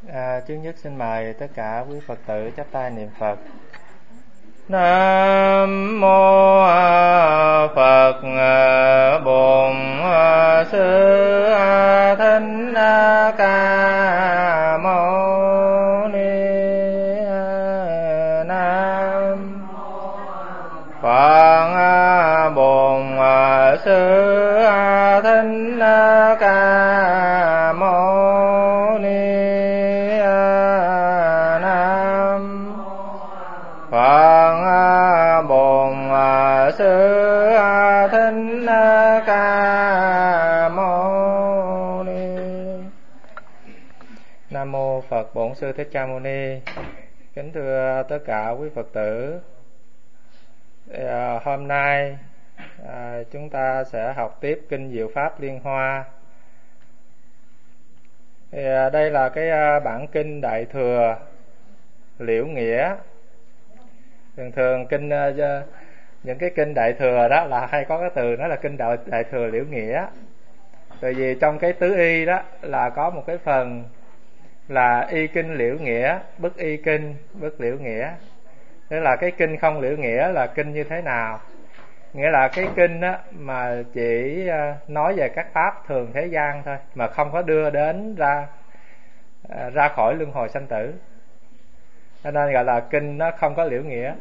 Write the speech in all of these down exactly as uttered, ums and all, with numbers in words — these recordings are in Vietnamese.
À, trước nhất xin mời tất cả quý Phật tử chắp tay niệm Phật. Nam mô Phật Bổn Sư Thích Ca Mâu Ni. Nam Phật Bổn Sư Thích Ca Mâu Ni. Nam Phật Bổn Sư Thích Ca Mâu Ni. Nam mô Phật Bổn Sư Thích Ca Mâu Ni. Kính thưa tất cả quý Phật tử, à, hôm nay à, chúng ta sẽ học tiếp kinh Diệu Pháp Liên Hoa. Thì, à, đây là cái à, bản kinh Đại Thừa Liễu Nghĩa. Thường thường kinh à, những cái kinh Đại Thừa đó là hay có cái từ đó là kinh Đại, Đại Thừa Liễu Nghĩa. Tại vì trong cái tứ y đó là có một cái phần là y kinh liễu nghĩa, bất y kinh bất liễu nghĩa. Tức là cái kinh không liễu nghĩa là kinh như thế nào? Nghĩa là cái kinh đó mà chỉ nói về các pháp thường thế gian thôi, mà không có đưa đến ra ra khỏi luân hồi sanh tử, cho nên gọi là kinh nó không có liễu nghĩa.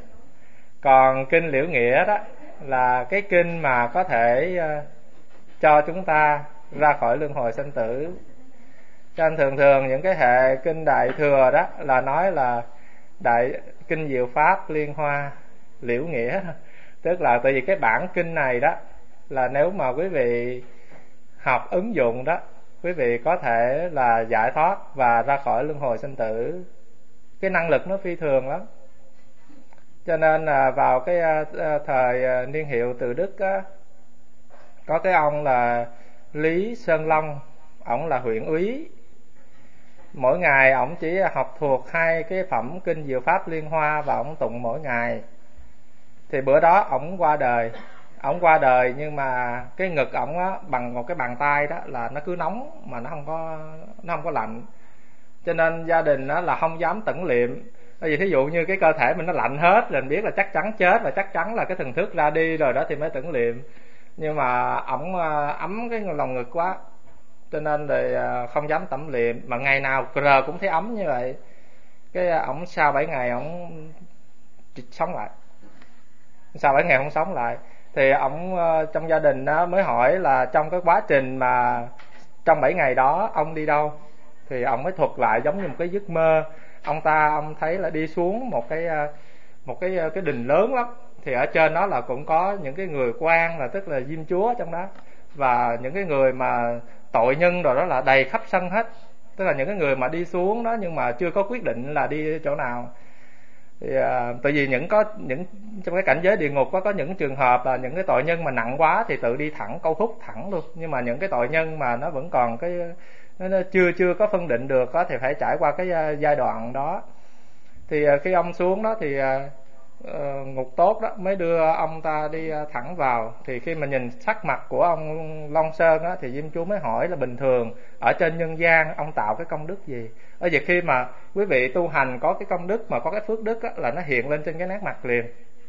Còn kinh liễu nghĩa đó là cái kinh mà có thể cho chúng ta ra khỏi luân hồi sanh tử. Cho nên thường thường những cái hệ kinh Đại Thừa đó là nói là đại kinh Diệu Pháp Liên Hoa Liễu Nghĩa. Tức là tại vì cái bản kinh này đó là nếu mà quý vị học ứng dụng đó, quý vị có thể là giải thoát và ra khỏi luân hồi sanh tử. Cái năng lực nó phi thường lắm. Cho nên là vào cái thời niên hiệu Từ Đức á, có cái ông là Lý Sơn Long, ổng là huyện úy. Mỗi ngày ổng chỉ học thuộc hai cái phẩm kinh Diệu Pháp Liên Hoa và ổng tụng mỗi ngày. Thì bữa đó ổng qua đời. Ổng qua đời nhưng mà cái ngực ổng á, bằng một cái bàn tay đó là nó cứ nóng mà nó không có nó không có lạnh. Cho nên gia đình đó là không dám tẩn liệm. Bởi vì thí dụ như cái cơ thể mình nó lạnh hết rồi, mình biết là chắc chắn chết và chắc chắn là cái thần thức ra đi rồi đó thì mới tẩn liệm. Nhưng mà ổng ấm cái lòng ngực quá, cho nên thì không dám tẩm liệm, mà ngày nào cờ cũng thấy ấm như vậy. Cái ổng sau bảy ngày ổng sống lại, sau bảy ngày ổng sống lại. Thì ổng trong gia đình đó mới hỏi là trong cái quá trình mà trong bảy ngày đó ông đi đâu, thì ông mới thuật lại giống như một cái giấc mơ. Ông ta ông thấy là đi xuống một cái một cái cái đình lớn lắm, thì ở trên đó là cũng có những cái người quan, là tức là diêm chúa trong đó, và những cái người mà tội nhân rồi đó là đầy khắp sân hết. Tức là những cái người mà đi xuống đó nhưng mà chưa có quyết định là đi chỗ nào. Thì à, tại vì những có những trong cái cảnh giới địa ngục có có những trường hợp là những cái tội nhân mà nặng quá thì tự đi thẳng câu hút thẳng luôn. Nhưng mà những cái tội nhân mà nó vẫn còn cái nó, nó chưa chưa có phân định được đó, thì phải trải qua cái giai đoạn đó. Thì à, khi ông xuống đó thì à, Uh, ngục tốt đó mới đưa ông ta đi thẳng vào. Thì khi mà nhìn sắc mặt của ông Long Sơn á, thì Diêm Chúa mới hỏi là bình thường ở trên nhân gian ông tạo cái công đức gì. Ở việc khi mà quý vị tu hành có cái công đức mà có cái phước đức á, là nó hiện lên trên cái nét mặt liền.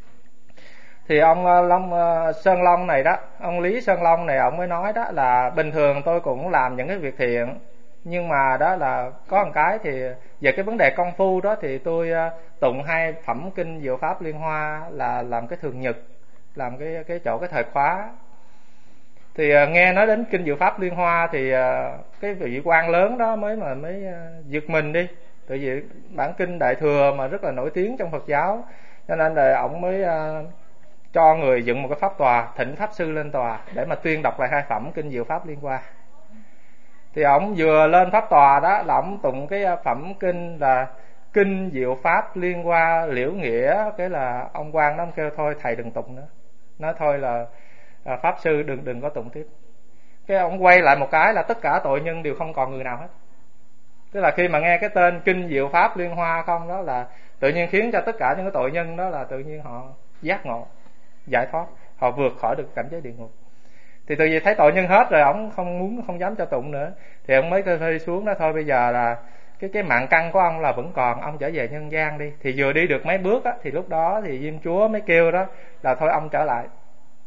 Thì ông Long Sơn Long này đó, ông Lý Sơn Long này, ông mới nói đó là bình thường tôi cũng làm những cái việc thiện, nhưng mà đó là có một cái thì về cái vấn đề công phu đó thì tôi tụng hai phẩm kinh Diệu Pháp Liên Hoa là làm cái thường nhật, làm cái cái chỗ cái thời khóa. Thì nghe nói đến kinh Diệu Pháp Liên Hoa thì cái vị quan lớn đó mới mà mới giật mình đi. Tại vì bản kinh Đại Thừa mà rất là nổi tiếng trong Phật giáo, cho nên là ông mới cho người dựng một cái pháp tòa, thỉnh pháp sư lên tòa để mà tuyên đọc lại hai phẩm kinh Diệu Pháp Liên Hoa. Thì ông vừa lên pháp tòa đó là ông tụng cái phẩm kinh là kinh Diệu Pháp Liên Hoa Liễu Nghĩa. Cái là ông quan đó ông kêu thôi thầy đừng tụng nữa, nói thôi là pháp sư đừng đừng có tụng tiếp. Cái ông quay lại một cái là tất cả tội nhân đều không còn người nào hết. Tức là khi mà nghe cái tên kinh Diệu Pháp Liên Hoa không đó là tự nhiên khiến cho tất cả những cái tội nhân đó là tự nhiên họ giác ngộ, giải thoát, họ vượt khỏi được cảnh giới địa ngục. Thì từ vì thấy tội nhân hết rồi, ông không muốn không dám cho tụng nữa, thì ông mới đi xuống đó thôi bây giờ là cái cái mạng căn của ông là vẫn còn, ông trở về nhân gian đi. Thì vừa đi được mấy bước á, thì lúc đó thì Diêm Chúa mới kêu đó là thôi ông trở lại,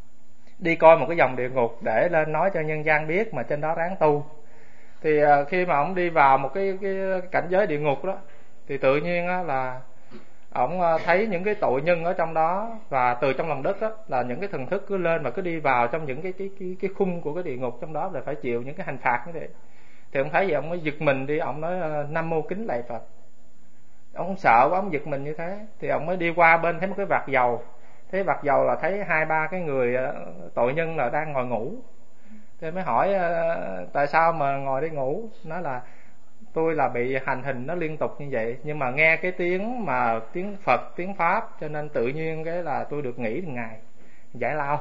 đi coi một cái dòng địa ngục để lên nói cho nhân gian biết, mà trên đó ráng tu. Thì khi mà ông đi vào một cái, cái cảnh giới địa ngục đó, thì tự nhiên á là ông thấy những cái tội nhân ở trong đó, và từ trong lòng đất đó là những cái thần thức cứ lên và cứ đi vào trong những cái cái cái, cái khung của cái địa ngục trong đó, là phải chịu những cái hành phạt như vậy. Thì ông thấy vậy ông mới giật mình đi, ông nói Nam Mô Kính Lạy Phật. Ông sợ quá, ông giật mình như thế. Thì ông mới đi qua bên thấy một cái vạc dầu, thấy vạc dầu là thấy hai ba cái người tội nhân là đang ngồi ngủ. Thì mới hỏi tại sao mà ngồi đi ngủ. Nói là tôi là bị hành hình nó liên tục như vậy, nhưng mà nghe cái tiếng mà tiếng Phật, tiếng Pháp, cho nên tự nhiên cái là tôi được nghỉ từng ngày giải lao.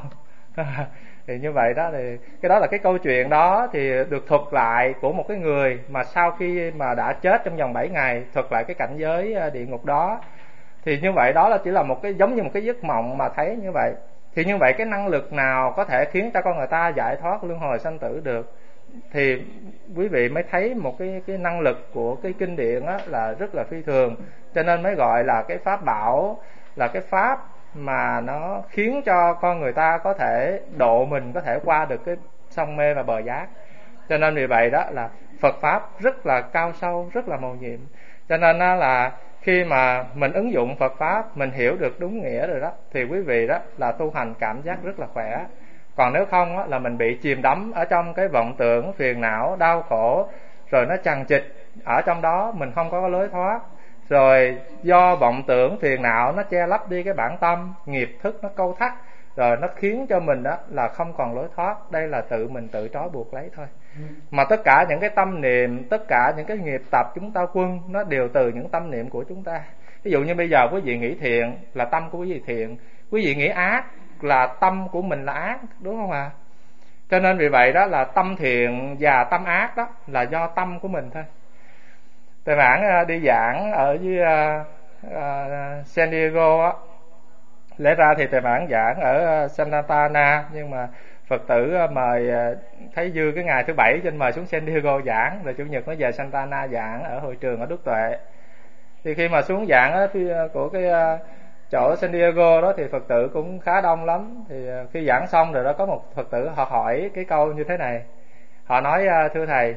Thì như vậy đó, thì cái đó là cái câu chuyện đó thì được thuật lại của một cái người mà sau khi mà đã chết trong vòng bảy ngày, thuật lại cái cảnh giới địa ngục đó. Thì như vậy đó là chỉ là một cái giống như một cái giấc mộng mà thấy như vậy. Thì như vậy cái năng lực nào có thể khiến cho con người ta giải thoát luân hồi sanh tử được? Thì quý vị mới thấy một cái cái năng lực của cái kinh điển á là rất là phi thường, cho nên mới gọi là cái pháp bảo, là cái pháp mà nó khiến cho con người ta có thể độ mình, có thể qua được cái sông mê và bờ giác. Cho nên vì vậy đó là Phật pháp rất là cao sâu, rất là mầu nhiệm. Cho nên đó là khi mà mình ứng dụng Phật pháp, mình hiểu được đúng nghĩa rồi đó, thì quý vị đó là tu hành cảm giác rất là khỏe. Còn nếu không á, là mình bị chìm đắm ở trong cái vọng tưởng, phiền não, đau khổ, rồi nó chằng chịt ở trong đó, mình không có lối thoát. Rồi do vọng tưởng, phiền não nó che lấp đi cái bản tâm, nghiệp thức nó câu thắt, rồi nó khiến cho mình đó là không còn lối thoát. Đây là tự mình tự trói buộc lấy thôi. Mà tất cả những cái tâm niệm, tất cả những cái nghiệp tập chúng ta quân, nó đều từ những tâm niệm của chúng ta. Ví dụ như bây giờ quý vị nghĩ thiện là tâm của quý vị thiện, quý vị nghĩ ác là tâm của mình là ác, đúng không ạ? À? Cho nên vì vậy đó là tâm thiện và tâm ác đó là do tâm của mình thôi. Thầy Mãn đi giảng ở dưới uh, uh, San Diego á, lẽ ra thì thầy Mãn giảng ở Santa Ana, nhưng mà Phật tử mời, thấy dư cái ngày thứ bảy cho nên mời xuống San Diego giảng, rồi chủ nhật nó về Santa Ana giảng ở hội trường ở Đức Tuệ. Thì khi mà xuống giảng á, của cái chỗ San Diego đó thì Phật tử cũng khá đông lắm. Thì khi giảng xong rồi đó, có một Phật tử họ hỏi cái câu như thế này. Họ nói thưa thầy,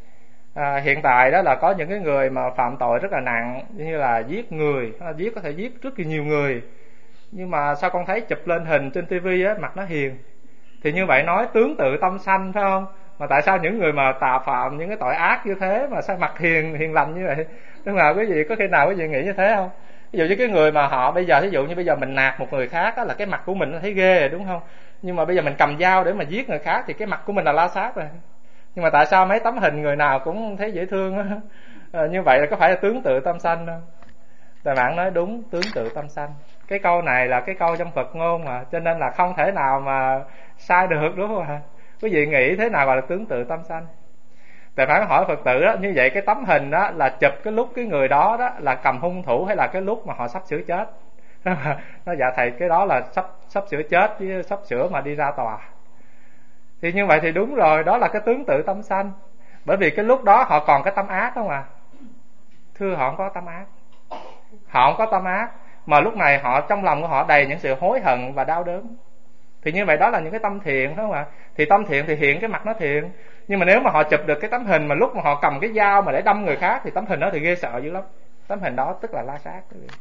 à, hiện tại đó là có những cái người mà phạm tội rất là nặng, như là giết người, giết có thể giết rất là nhiều người, nhưng mà sao con thấy chụp lên hình trên tivi á mặt nó hiền. Thì như vậy nói tướng tự tâm sanh phải không? Mà tại sao những người mà tà phạm những cái tội ác như thế mà sao mặt hiền hiền lành như vậy? Đúng không? Quý vị có khi nào quý vị nghĩ như thế không? Ví dụ như cái người mà họ bây giờ, ví dụ như bây giờ mình nạt một người khác á, là cái mặt của mình nó thấy ghê rồi, đúng không? Nhưng mà bây giờ mình cầm dao để mà giết người khác thì cái mặt của mình là la sát rồi. Nhưng mà tại sao mấy tấm hình người nào cũng thấy dễ thương á? À, như vậy là có phải là tướng tự tâm sanh không? Thầy Mãn nói đúng, tướng tự tâm sanh. Cái câu này là cái câu trong Phật ngôn mà, cho nên là không thể nào mà sai được, đúng không ạ? Quý vị nghĩ thế nào gọi là tướng tự tâm sanh? Thầy Mãn hỏi Phật tử đó, như vậy cái tấm hình đó là chụp cái lúc cái người đó đó là cầm hung thủ, hay là cái lúc mà họ sắp sửa chết? Nó dạ thầy, cái đó là sắp sắp sửa chết chứ sắp sửa mà đi ra tòa. Thì như vậy thì đúng rồi, đó là cái tướng tự tâm sanh. Bởi vì cái lúc đó họ còn cái tâm ác không à? Thưa, họ không có tâm ác. Họ không có tâm ác, mà lúc này họ trong lòng của họ đầy những sự hối hận và đau đớn. Thì như vậy đó là những cái tâm thiện, phải không ạ? Thì tâm thiện thì hiện cái mặt nó thiện. Nhưng mà nếu mà họ chụp được cái tấm hình mà lúc mà họ cầm cái dao mà để đâm người khác, thì tấm hình đó thì ghê sợ dữ lắm. Tấm hình đó tức là la sát.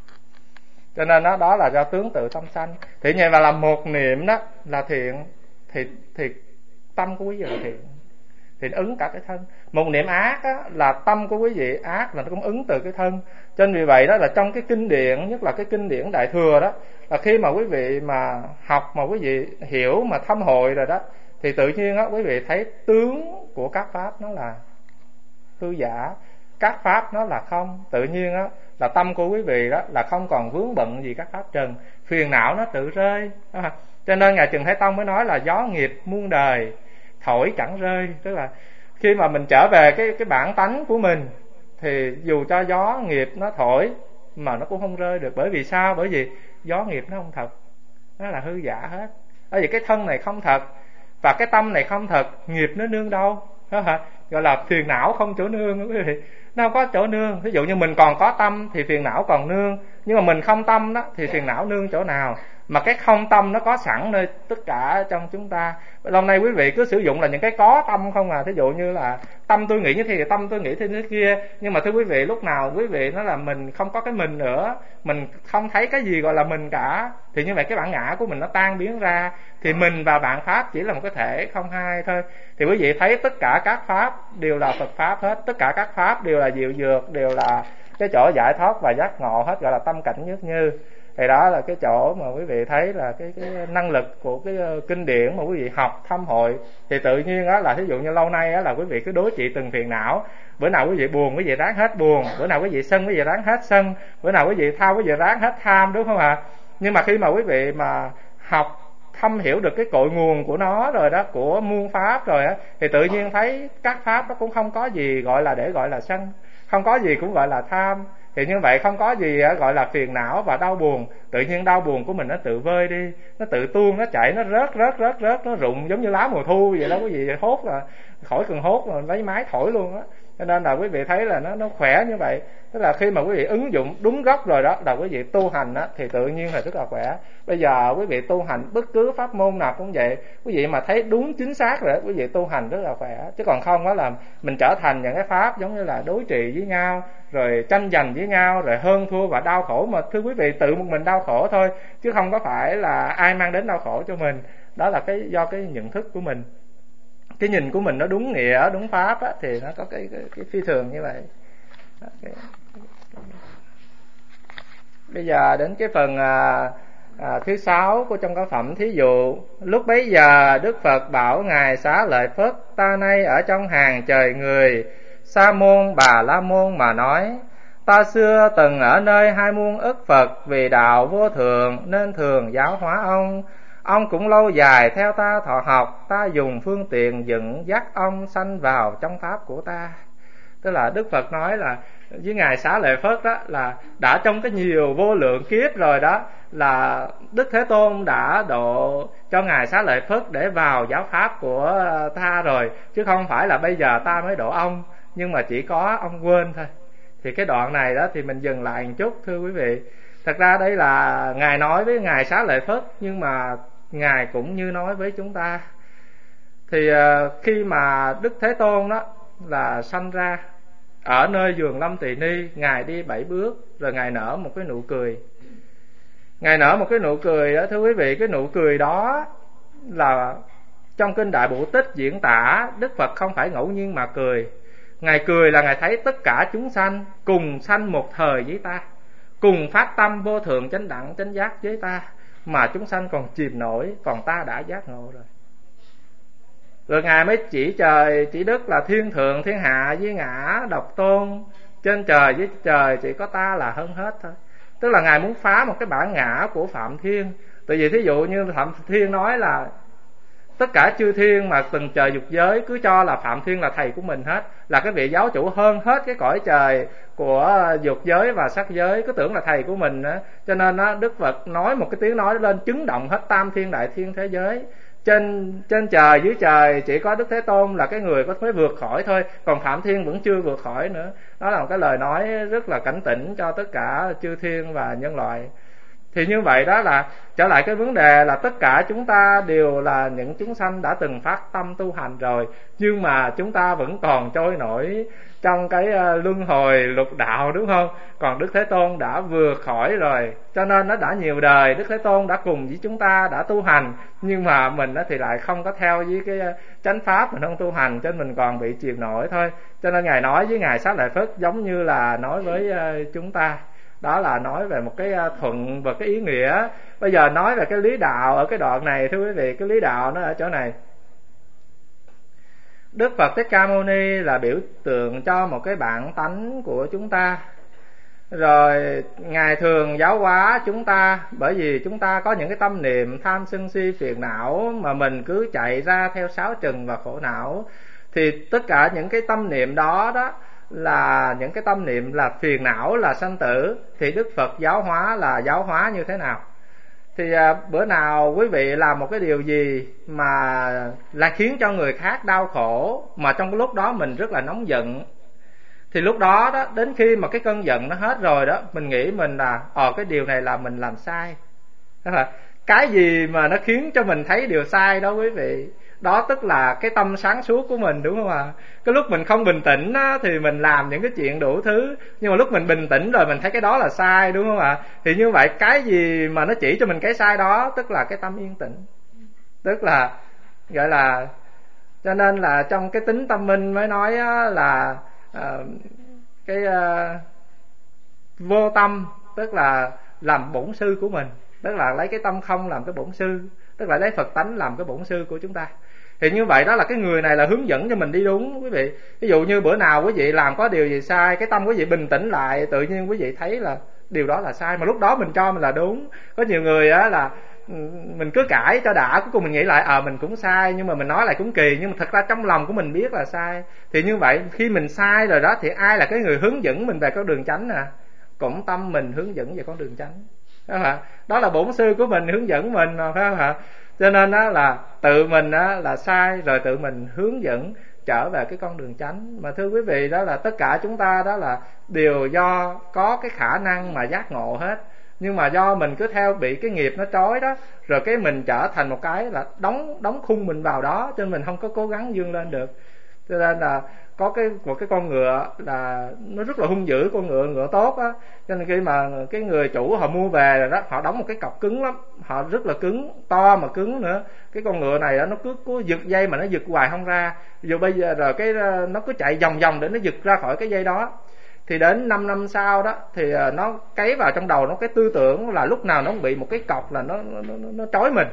Cho nên đó, đó là do tướng tự tâm sanh. Thì như vậy là một niệm đó là thiện, thì, thì tâm của quý vị là thiện, thì nó ứng cả cái thân. Một niệm ác á, là tâm của quý vị ác, là nó cũng ứng từ cái thân. Cho nên vì vậy đó là trong cái kinh điển, nhất là cái kinh điển Đại Thừa đó, là khi mà quý vị mà học, mà quý vị hiểu, mà thâm hội rồi đó, thì tự nhiên á quý vị thấy tướng của các pháp nó là hư giả, các pháp nó là không. Tự nhiên á là tâm của quý vị đó là không còn vướng bận gì các pháp trần, phiền não nó tự rơi. Cho nên Ngài Trần Thái Tông mới nói là gió nghiệp muôn đời thổi chẳng rơi. Tức là khi mà mình trở về cái cái bản tánh của mình, thì dù cho gió nghiệp nó thổi mà nó cũng không rơi được. Bởi vì sao? Bởi vì gió nghiệp nó không thật, nó là hư giả hết. Bởi vì cái thân này không thật, và cái tâm này không thật, nghiệp nó nương đâu, gọi là phiền não không chỗ nương quý vị. Nó không có chỗ nương. Ví dụ như mình còn có tâm thì phiền não còn nương, nhưng mà mình không tâm đó thì phiền não nương chỗ nào? Mà cái không tâm nó có sẵn nơi tất cả trong chúng ta. Lâu nay quý vị cứ sử dụng là những cái có tâm không à. Thí dụ như là tâm tôi nghĩ như thế thì tâm tôi nghĩ thế thế kia. Nhưng mà thưa quý vị, lúc nào quý vị nói là mình không có cái mình nữa, mình không thấy cái gì gọi là mình cả, thì như vậy cái bản ngã của mình nó tan biến ra. Thì mình và bạn Pháp chỉ là một cái thể không hai thôi. Thì quý vị thấy tất cả các Pháp đều là Phật Pháp hết. Tất cả các Pháp đều là diệu dược, đều là cái chỗ giải thoát và giác ngộ hết, gọi là tâm cảnh nhất như. Thì đó là cái chỗ mà quý vị thấy là cái, cái năng lực của cái kinh điển mà quý vị học thâm hội. Thì tự nhiên đó là thí dụ như lâu nay đó là quý vị cứ đối trị từng phiền não. Bữa nào quý vị buồn quý vị ráng hết buồn, bữa nào quý vị sân quý vị ráng hết sân, bữa nào quý vị tham quý vị ráng hết tham, đúng không ạ? Nhưng mà khi mà quý vị mà học thâm hiểu được cái cội nguồn của nó rồi đó, của muôn pháp rồi á, thì tự nhiên thấy các pháp nó cũng không có gì gọi là để gọi là sân, không có gì cũng gọi là tham. Thì như vậy không có gì gọi là phiền não và đau buồn. Tự nhiên đau buồn của mình nó tự vơi đi, nó tự tuôn, nó chảy, nó rớt rớt rớt rớt, nó rụng giống như lá mùa thu vậy đó quý vị. Hốt là khỏi cần hốt mà lấy máy thổi luôn á. Cho nên là quý vị thấy là nó nó khỏe như vậy. Tức là khi mà quý vị ứng dụng đúng gốc rồi đó, là quý vị tu hành á, thì tự nhiên là rất là khỏe. Bây giờ quý vị tu hành bất cứ pháp môn nào cũng vậy, quý vị mà thấy đúng chính xác rồi đó, quý vị tu hành rất là khỏe. Chứ còn không đó là mình trở thành những cái pháp giống như là đối trị với nhau, rồi tranh giành với nhau, rồi hơn thua và đau khổ. Mà thưa quý vị, tự một mình đau khổ thôi, chứ không có phải là ai mang đến đau khổ cho mình. Đó là cái do cái nhận thức của mình, cái nhìn của mình nó đúng nghĩa, đúng pháp á, thì nó có cái, cái, cái phi thường như vậy. Okay. Bây giờ đến cái phần à, à, thứ sáu của trong các phẩm. Thí dụ lúc bấy giờ Đức Phật bảo ngài Xá Lợi Phất: ta nay ở trong hàng trời người Sa môn Bà La môn mà nói, ta xưa từng ở nơi hai muôn ức Phật, vì đạo vô thường nên thường giáo hóa ông. Ông cũng lâu dài theo ta thọ học, ta dùng phương tiện dẫn dắt ông sanh vào trong pháp của ta. Tức là Đức Phật nói là với ngài Xá Lợi Phất đó, là đã trong cái nhiều vô lượng kiếp rồi đó, là Đức Thế Tôn đã độ cho ngài Xá Lợi Phất để vào giáo pháp của ta rồi, chứ không phải là bây giờ ta mới độ ông, nhưng mà chỉ có ông quên thôi. Thì cái đoạn này đó thì mình dừng lại một chút thưa quý vị. Thật ra đây là ngài nói với ngài Xá Lợi Phất, nhưng mà ngài cũng như nói với chúng ta. Thì khi mà Đức Thế Tôn đó là sanh ra ở nơi vườn Lâm Tỳ Ni, ngài đi bảy bước rồi ngài nở một cái nụ cười. Ngài nở một cái nụ cười đó thưa quý vị, cái nụ cười đó là trong kinh Đại Bụ Tích diễn tả Đức Phật không phải ngẫu nhiên mà cười. Ngài cười là ngài thấy tất cả chúng sanh cùng sanh một thời với ta, cùng phát tâm vô thượng chánh đẳng chánh giác với ta, mà chúng sanh còn chìm nổi, còn ta đã giác ngộ rồi. Rồi ngài mới chỉ trời chỉ đất là thiên thượng thiên hạ với ngã độc tôn, trên trời với trời chỉ có ta là hơn hết thôi. Tức là ngài muốn phá một cái bản ngã của Phạm Thiên. Tại vì thí dụ như Phạm Thiên nói là tất cả chư thiên mà từng trời dục giới cứ cho là Phạm Thiên là thầy của mình hết, là cái vị giáo chủ hơn hết cái cõi trời của dục giới và sắc giới, cứ tưởng là thầy của mình đó. Cho nên đó, Đức Phật nói một cái tiếng nói lên chấn động hết tam thiên đại thiên thế giới. Trên trên trời dưới trời chỉ có Đức Thế Tôn là cái người có mới vượt khỏi thôi, còn Phạm Thiên vẫn chưa vượt khỏi nữa. Đó là một cái lời nói rất là cảnh tỉnh cho tất cả chư thiên và nhân loại. Thì như vậy đó là trở lại cái vấn đề là tất cả chúng ta đều là những chúng sanh đã từng phát tâm tu hành rồi, nhưng mà chúng ta vẫn còn trôi nổi trong cái luân hồi lục đạo, đúng không? Còn Đức Thế Tôn đã vượt khỏi rồi, cho nên nó đã nhiều đời Đức Thế Tôn đã cùng với chúng ta đã tu hành, nhưng mà mình thì lại không có theo với cái chánh pháp, mình không tu hành, cho nên mình còn bị chìm nổi thôi. Cho nên ngài nói với ngài Xá Lợi Phất giống như là nói với chúng ta. Đó là nói về một cái thuận và cái ý nghĩa. Bây giờ nói về cái lý đạo ở cái đoạn này thưa quý vị, cái lý đạo nó ở chỗ này. Đức Phật Thích Ca Mâu Ni là biểu tượng cho một cái bản tánh của chúng ta. Rồi ngài thường giáo hóa chúng ta, bởi vì chúng ta có những cái tâm niệm tham sân si phiền não mà mình cứ chạy ra theo sáu trần và khổ não. Thì tất cả những cái tâm niệm đó đó là những cái tâm niệm là phiền não, là sanh tử. Thì Đức Phật giáo hóa là giáo hóa như thế nào? Thì à, bữa nào quý vị làm một cái điều gì mà là khiến cho người khác đau khổ, mà trong cái lúc đó mình rất là nóng giận, thì lúc đó đó, đến khi mà cái cơn giận nó hết rồi đó, mình nghĩ mình là ờ cái điều này là mình làm sai. Đó là cái gì mà nó khiến cho mình thấy điều sai đó quý vị, đó tức là cái tâm sáng suốt của mình, đúng không ạ? Cái lúc mình không bình tĩnh á, thì mình làm những cái chuyện đủ thứ, nhưng mà lúc mình bình tĩnh rồi mình thấy cái đó là sai, đúng không ạ? Thì như vậy cái gì mà nó chỉ cho mình cái sai đó, tức là cái tâm yên tĩnh, tức là gọi là, cho nên là trong cái tính tâm minh mới nói á, là uh, cái uh, vô tâm, tức là làm bổn sư của mình, tức là lấy cái tâm không làm cái bổn sư, tức là lấy Phật tánh làm cái bổn sư của chúng ta. Thì như vậy đó là cái người này là hướng dẫn cho mình đi đúng quý vị. Ví dụ như bữa nào quý vị làm có điều gì sai, cái tâm quý vị bình tĩnh lại, tự nhiên quý vị thấy là điều đó là sai, mà lúc đó mình cho mình là đúng. Có nhiều người á là mình cứ cãi cho đã, cuối cùng mình nghĩ lại ờ à, mình cũng sai, nhưng mà mình nói lại cũng kỳ, nhưng mà thật ra trong lòng của mình biết là sai. Thì như vậy khi mình sai rồi đó, thì ai là cái người hướng dẫn mình về con đường chánh nè? Cũng tâm mình hướng dẫn về con đường chánh, đó là đó là bổn sư của mình hướng dẫn mình mà, phải không ạ? Cho nên đó là tự mình đó là sai, rồi tự mình hướng dẫn trở về cái con đường chánh. Mà thưa quý vị, đó là tất cả chúng ta đó là đều do có cái khả năng mà giác ngộ hết, nhưng mà do mình cứ theo bị cái nghiệp nó trói đó, rồi cái mình trở thành một cái là đóng đóng khung mình vào đó, cho nên mình không có cố gắng vươn lên được. Cho nên là có cái một cái con ngựa là nó rất là hung dữ, con ngựa ngựa tốt á, cho nên khi mà cái người chủ họ mua về rồi đó, họ đóng một cái cọc cứng lắm, họ rất là cứng, to mà cứng nữa. Cái con ngựa này đó, nó cứ cứ giật dây mà nó giật hoài không ra, dù bây giờ rồi cái nó cứ chạy vòng vòng để nó giật ra khỏi cái dây đó. Thì đến năm năm sau đó thì nó cấy vào trong đầu nó cái tư tưởng là lúc nào nó cũng bị một cái cọc là nó nó, nó, nó trói mình.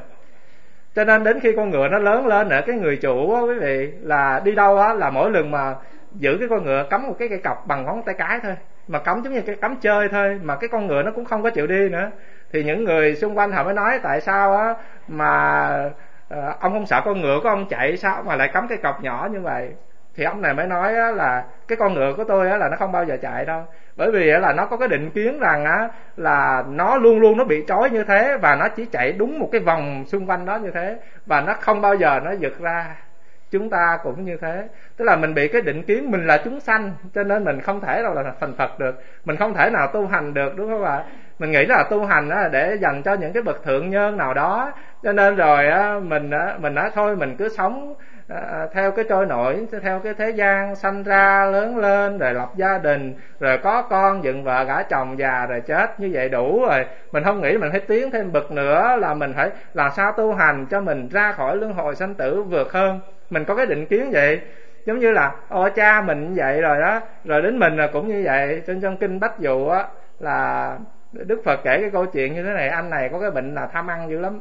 Cho nên đến khi con ngựa nó lớn lên nữa, cái người chủ á quý vị, là đi đâu á là mỗi lần mà giữ cái con ngựa cắm một cái cây cọc bằng ngón tay cái thôi, mà cắm giống như cái cắm chơi thôi, mà cái con ngựa nó cũng không có chịu đi nữa. Thì những người xung quanh họ mới nói tại sao á mà uh, ông không sợ con ngựa của ông chạy sao mà lại cắm cái cọc nhỏ như vậy. Thì ông này mới nói á, là cái con ngựa của tôi á, là nó không bao giờ chạy đâu, bởi vì á, là nó có cái định kiến rằng á, là nó luôn luôn nó bị trói như thế, và nó chỉ chạy đúng một cái vòng xung quanh đó như thế, và nó không bao giờ nó giật ra. Chúng ta cũng như thế, tức là mình bị cái định kiến mình là chúng sanh, cho nên mình không thể nào là thành Phật được, mình không thể nào tu hành được, đúng không ạ? Mình nghĩ là tu hành á, để dành cho những cái bậc thượng nhân nào đó, cho nên rồi á, mình á, mình nói thôi mình cứ sống À, theo cái trôi nổi, theo cái thế gian, sanh ra lớn lên rồi lập gia đình, rồi có con dựng vợ gả chồng, già rồi chết, như vậy đủ rồi. Mình không nghĩ mình phải tiến thêm bậc nữa, là mình phải làm sao tu hành cho mình ra khỏi luân hồi sanh tử vượt hơn. Mình có cái định kiến vậy, giống như là ô cha mình như vậy rồi đó, rồi đến mình là cũng như vậy. Trên trong kinh Bách Dụ á, là Đức Phật kể cái câu chuyện như thế này: anh này có cái bệnh là tham ăn dữ lắm,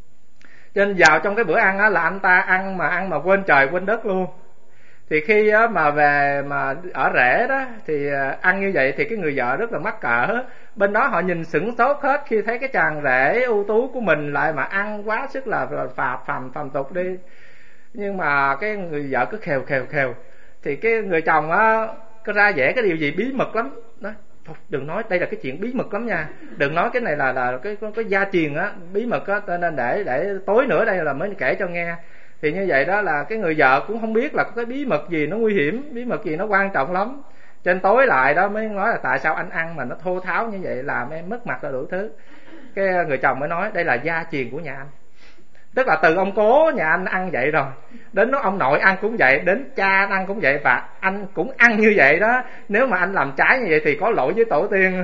cho nên vào trong cái bữa ăn á, là anh ta ăn mà ăn mà quên trời quên đất luôn. Thì khi á, mà về mà ở rễ đó thì ăn như vậy, thì cái người vợ rất là mắc cỡ. Bên đó họ nhìn sửng sốt hết khi thấy cái chàng rể ưu tú của mình lại mà ăn quá sức là phàm phàm phàm tục đi. Nhưng mà cái người vợ cứ khều khều khều, thì cái người chồng á có ra vẻ cái điều gì bí mật lắm đó. Thôi, đừng nói, đây là cái chuyện bí mật lắm nha, đừng nói cái này là là cái cái, cái gia truyền á, bí mật á, cho nên để để tối nữa đây là mới kể cho nghe. Thì như vậy đó là cái người vợ cũng không biết là có cái bí mật gì nó nguy hiểm, bí mật gì nó quan trọng lắm. Trên tối lại đó mới nói là tại sao anh ăn mà nó thô tháo như vậy, làm em mất mặt là đủ thứ. Cái người chồng mới nói đây là gia truyền của nhà anh, tức là từ ông cố nhà anh ăn vậy rồi, đến nó ông nội ăn cũng vậy, đến cha anh ăn cũng vậy, và anh cũng ăn như vậy đó. Nếu mà anh làm trái như vậy thì có lỗi với tổ tiên.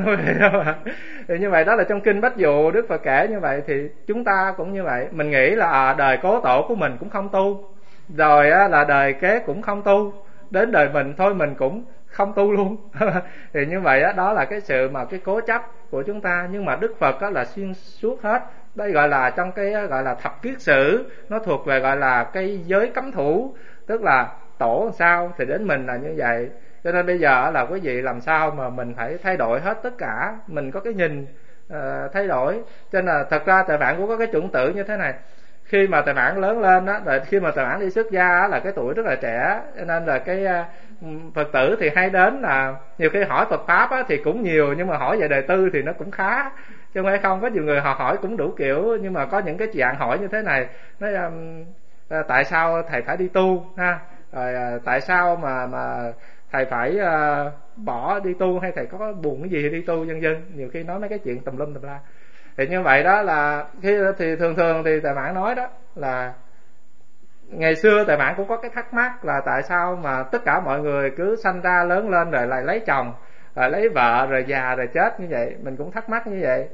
Thì như vậy đó là trong kinh Bách Dụ Đức Phật kể như vậy. Thì chúng ta cũng như vậy, mình nghĩ là à, đời cố tổ của mình cũng không tu, rồi á, là đời kế cũng không tu, đến đời mình thôi mình cũng không tu luôn. Thì như vậy đó, đó là cái sự mà cái cố chấp của chúng ta. Nhưng mà Đức Phật đó là xuyên suốt hết. Đây gọi là trong cái gọi là thập kiết sử, nó thuộc về gọi là cái giới cấm thủ, tức là tổ làm sao thì đến mình là như vậy. Cho nên bây giờ là quý vị làm sao mà mình phải thay đổi hết tất cả, mình có cái nhìn uh, thay đổi. Cho nên là thật ra Tài Bản cũng có cái chuẩn tự như thế này. Khi mà Tài Bản lớn lên đó, rồi khi mà Tài Bản đi xuất gia đó, là cái tuổi rất là trẻ, cho nên là cái uh, Phật tử thì hay đến là nhiều khi hỏi Phật pháp á, thì cũng nhiều, nhưng mà hỏi về đời tư thì nó cũng khá. chứ không phải không. Có nhiều người họ hỏi cũng đủ kiểu, nhưng mà có những cái dạng hỏi như thế này, nói um, tại sao thầy phải đi tu ha, rồi uh, tại sao mà mà thầy phải uh, bỏ đi tu, hay thầy có buồn cái gì đi tu, vân vân. Nhiều khi nói mấy cái chuyện tùm lum tùm la. Thì như vậy đó là khi thì thường thường thì Tề Mãn nói đó là ngày xưa Tề Mãn cũng có cái thắc mắc là tại sao mà tất cả mọi người cứ sanh ra lớn lên rồi lại lấy chồng, rồi lấy vợ, rồi già rồi chết như vậy. Mình cũng thắc mắc như vậy.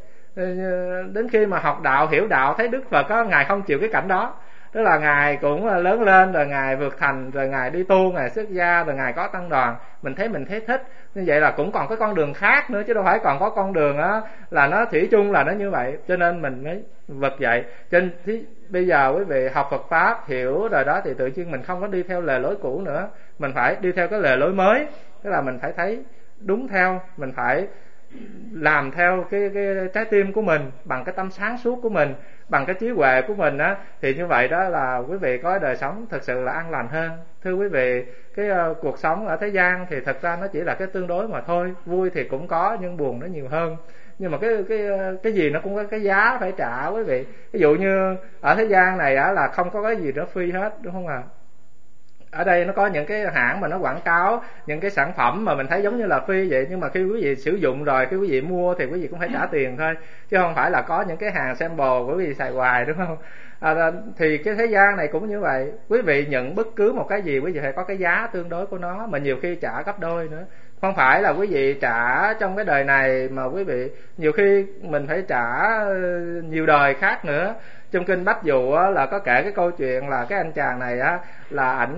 Đến khi mà học đạo, hiểu đạo, thấy Đức Phật có Ngài không chịu cái cảnh đó. Tức là Ngài cũng lớn lên rồi Ngài vượt thành, rồi Ngài đi tu, Ngài xuất gia, rồi Ngài có tăng đoàn. Mình thấy mình thấy thích. Như vậy là cũng còn có con đường khác nữa, chứ đâu phải còn có con đường á là nó thủy chung là nó như vậy. Cho nên mình mới vực dậy. Cho nên thì bây giờ quý vị học Phật Pháp hiểu rồi đó, thì tự nhiên mình không có đi theo lề lối cũ nữa. Mình phải đi theo cái lề lối mới. Tức là mình phải thấy đúng theo, mình phải làm theo cái, cái trái tim của mình, bằng cái tâm sáng suốt của mình, bằng cái trí huệ của mình á. Thì như vậy đó là quý vị có đời sống thực sự là an lành hơn. Thưa quý vị, cái uh, cuộc sống ở thế gian thì thật ra nó chỉ là cái tương đối mà thôi. Vui thì cũng có, nhưng buồn nó nhiều hơn. Nhưng mà cái cái cái gì nó cũng có cái giá phải trả quý vị. Ví dụ như ở thế gian này á là không có cái gì đó free hết, đúng không ạ? À? Ở đây nó có những cái hãng mà nó quảng cáo những cái sản phẩm mà mình thấy giống như là free vậy, nhưng mà khi quý vị sử dụng rồi, khi quý vị mua thì quý vị cũng phải trả tiền thôi, chứ không phải là có những cái hàng sample của quý vị xài hoài, đúng không? À, thì cái thế gian này cũng như vậy. Quý vị nhận bất cứ một cái gì quý vị phải có cái giá tương đối của nó, mà nhiều khi trả gấp đôi nữa. Không phải là quý vị trả trong cái đời này, mà quý vị nhiều khi mình phải trả nhiều đời khác nữa. Trong kinh Bách Dụ là có kể cái câu chuyện là cái anh chàng này á, là ảnh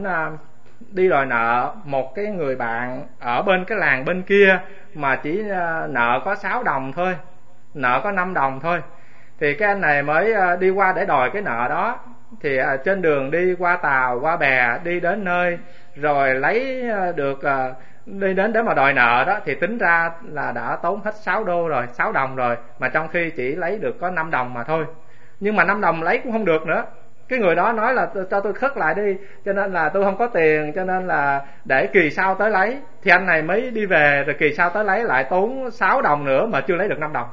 đi đòi nợ một cái người bạn ở bên cái làng bên kia, mà chỉ nợ có sáu đồng thôi, nợ có năm đồng thôi. Thì cái anh này mới đi qua để đòi cái nợ đó. Thì trên đường đi qua tàu, qua bè, đi đến nơi rồi lấy được, đi đến để mà đòi nợ đó, thì tính ra là đã tốn hết sáu đô rồi, sáu đồng rồi, mà trong khi chỉ lấy được có năm đồng mà thôi. Nhưng mà năm đồng lấy cũng không được nữa. Cái người đó nói là cho tôi khất lại đi, cho nên là tôi không có tiền, cho nên là để kỳ sau tới lấy. Thì anh này mới đi về, rồi kỳ sau tới lấy lại tốn sáu đồng nữa mà chưa lấy được năm đồng.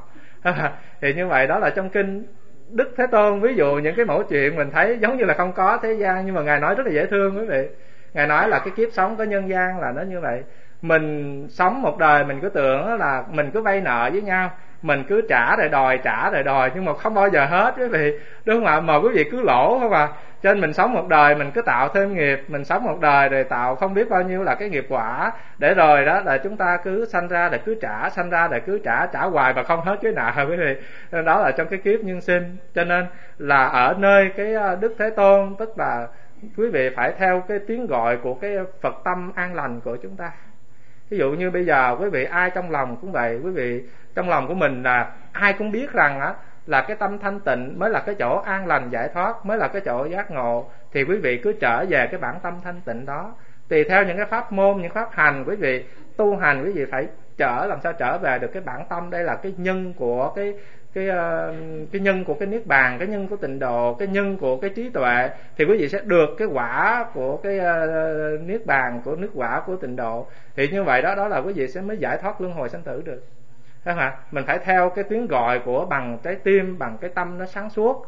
Thì như vậy đó là trong kinh Đức Thế Tôn ví dụ những cái mẫu chuyện mình thấy giống như là không có thế gian, nhưng mà Ngài nói rất là dễ thương quý vị. Ngài nói là cái kiếp sống của nhân gian là nó như vậy. Mình sống một đời mình cứ tưởng là mình cứ vay nợ với nhau, mình cứ trả rồi đòi, trả rồi đòi, nhưng mà không bao giờ hết quý vị, đúng không ạ? Mà quý vị cứ lỗ không à. Cho nên mình sống một đời mình cứ tạo thêm nghiệp, mình sống một đời rồi tạo không biết bao nhiêu là cái nghiệp quả, để rồi đó là chúng ta cứ sanh ra để cứ trả, sanh ra để cứ trả, trả hoài và không hết cái nợ quý vị. Đó là trong cái kiếp nhân sinh. Cho nên là ở nơi cái Đức Thế Tôn, tức là quý vị phải theo cái tiếng gọi của cái Phật tâm an lành của chúng ta. Ví dụ như bây giờ quý vị ai trong lòng cũng vậy, quý vị trong lòng của mình là ai cũng biết rằng á là cái tâm thanh tịnh mới là cái chỗ an lành giải thoát, mới là cái chỗ giác ngộ. Thì quý vị cứ trở về cái bản tâm thanh tịnh đó, tùy theo những cái pháp môn, những pháp hành quý vị tu hành, quý vị phải trở làm sao trở về được cái bản tâm. Đây là cái nhân của cái cái cái nhân của cái niết bàn, cái nhân của tịnh độ, cái nhân của cái trí tuệ, thì quý vị sẽ được cái quả của cái uh, niết bàn, của nước quả của tịnh độ. Thì như vậy đó, đó là quý vị sẽ mới giải thoát luân hồi sanh tử được. Thấy không ạ? Mình phải theo cái tiếng gọi của bằng trái tim, bằng cái tâm nó sáng suốt.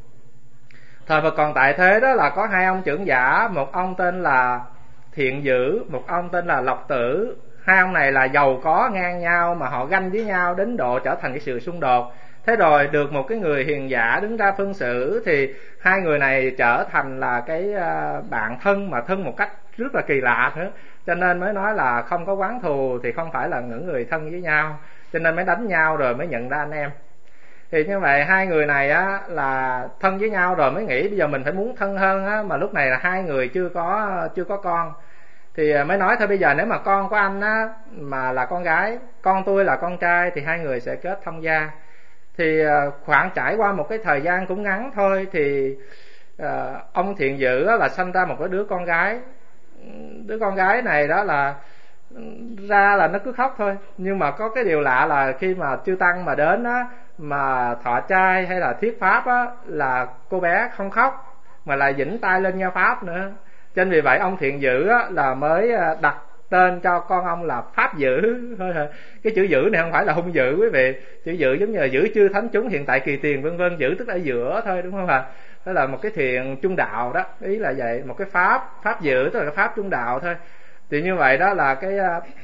Thời mà còn tại thế đó là có hai ông trưởng giả, một ông tên là Thiện Dữ, một ông tên là Lộc Tử. Hai ông này là giàu có ngang nhau, mà họ ganh với nhau đến độ trở thành cái sự xung đột. Thế rồi được một cái người hiền giả đứng ra phân xử, thì hai người này trở thành là cái bạn thân, mà thân một cách rất là kỳ lạ nữa. Cho nên mới nói là không có oán thù thì không phải là những người thân với nhau, cho nên mới đánh nhau rồi mới nhận ra anh em. Thì như vậy hai người này á là thân với nhau rồi mới nghĩ bây giờ mình phải muốn thân hơn á, mà lúc này là hai người chưa có chưa có con. Thì mới nói thôi bây giờ nếu mà con của anh á mà là con gái, con tôi là con trai, thì hai người sẽ kết thông gia. Thì khoảng trải qua một cái thời gian cũng ngắn thôi, thì uh, ông Thiện Dữ là sanh ra một cái đứa con gái. Đứa con gái này đó là ra là nó cứ khóc thôi. Nhưng mà có cái điều lạ là khi mà chư tăng mà đến á, mà thọ trai hay là thuyết pháp á, là cô bé không khóc mà lại vĩnh tay lên nghe pháp nữa. Cho nên vì vậy ông Thiện Dữ á, là mới đặt tên cho con ông là Pháp Dữ. Cái chữ Dữ này không phải là hung dữ quý vị, chữ Dữ giống như là giữ chư thánh chúng hiện tại kỳ tiền vân vân, Dữ tức là ở giữa thôi, đúng không ạ? Đó là một cái thiện trung đạo đó, ý là vậy, một cái pháp pháp Dữ tức là cái pháp trung đạo thôi. Thì như vậy đó là cái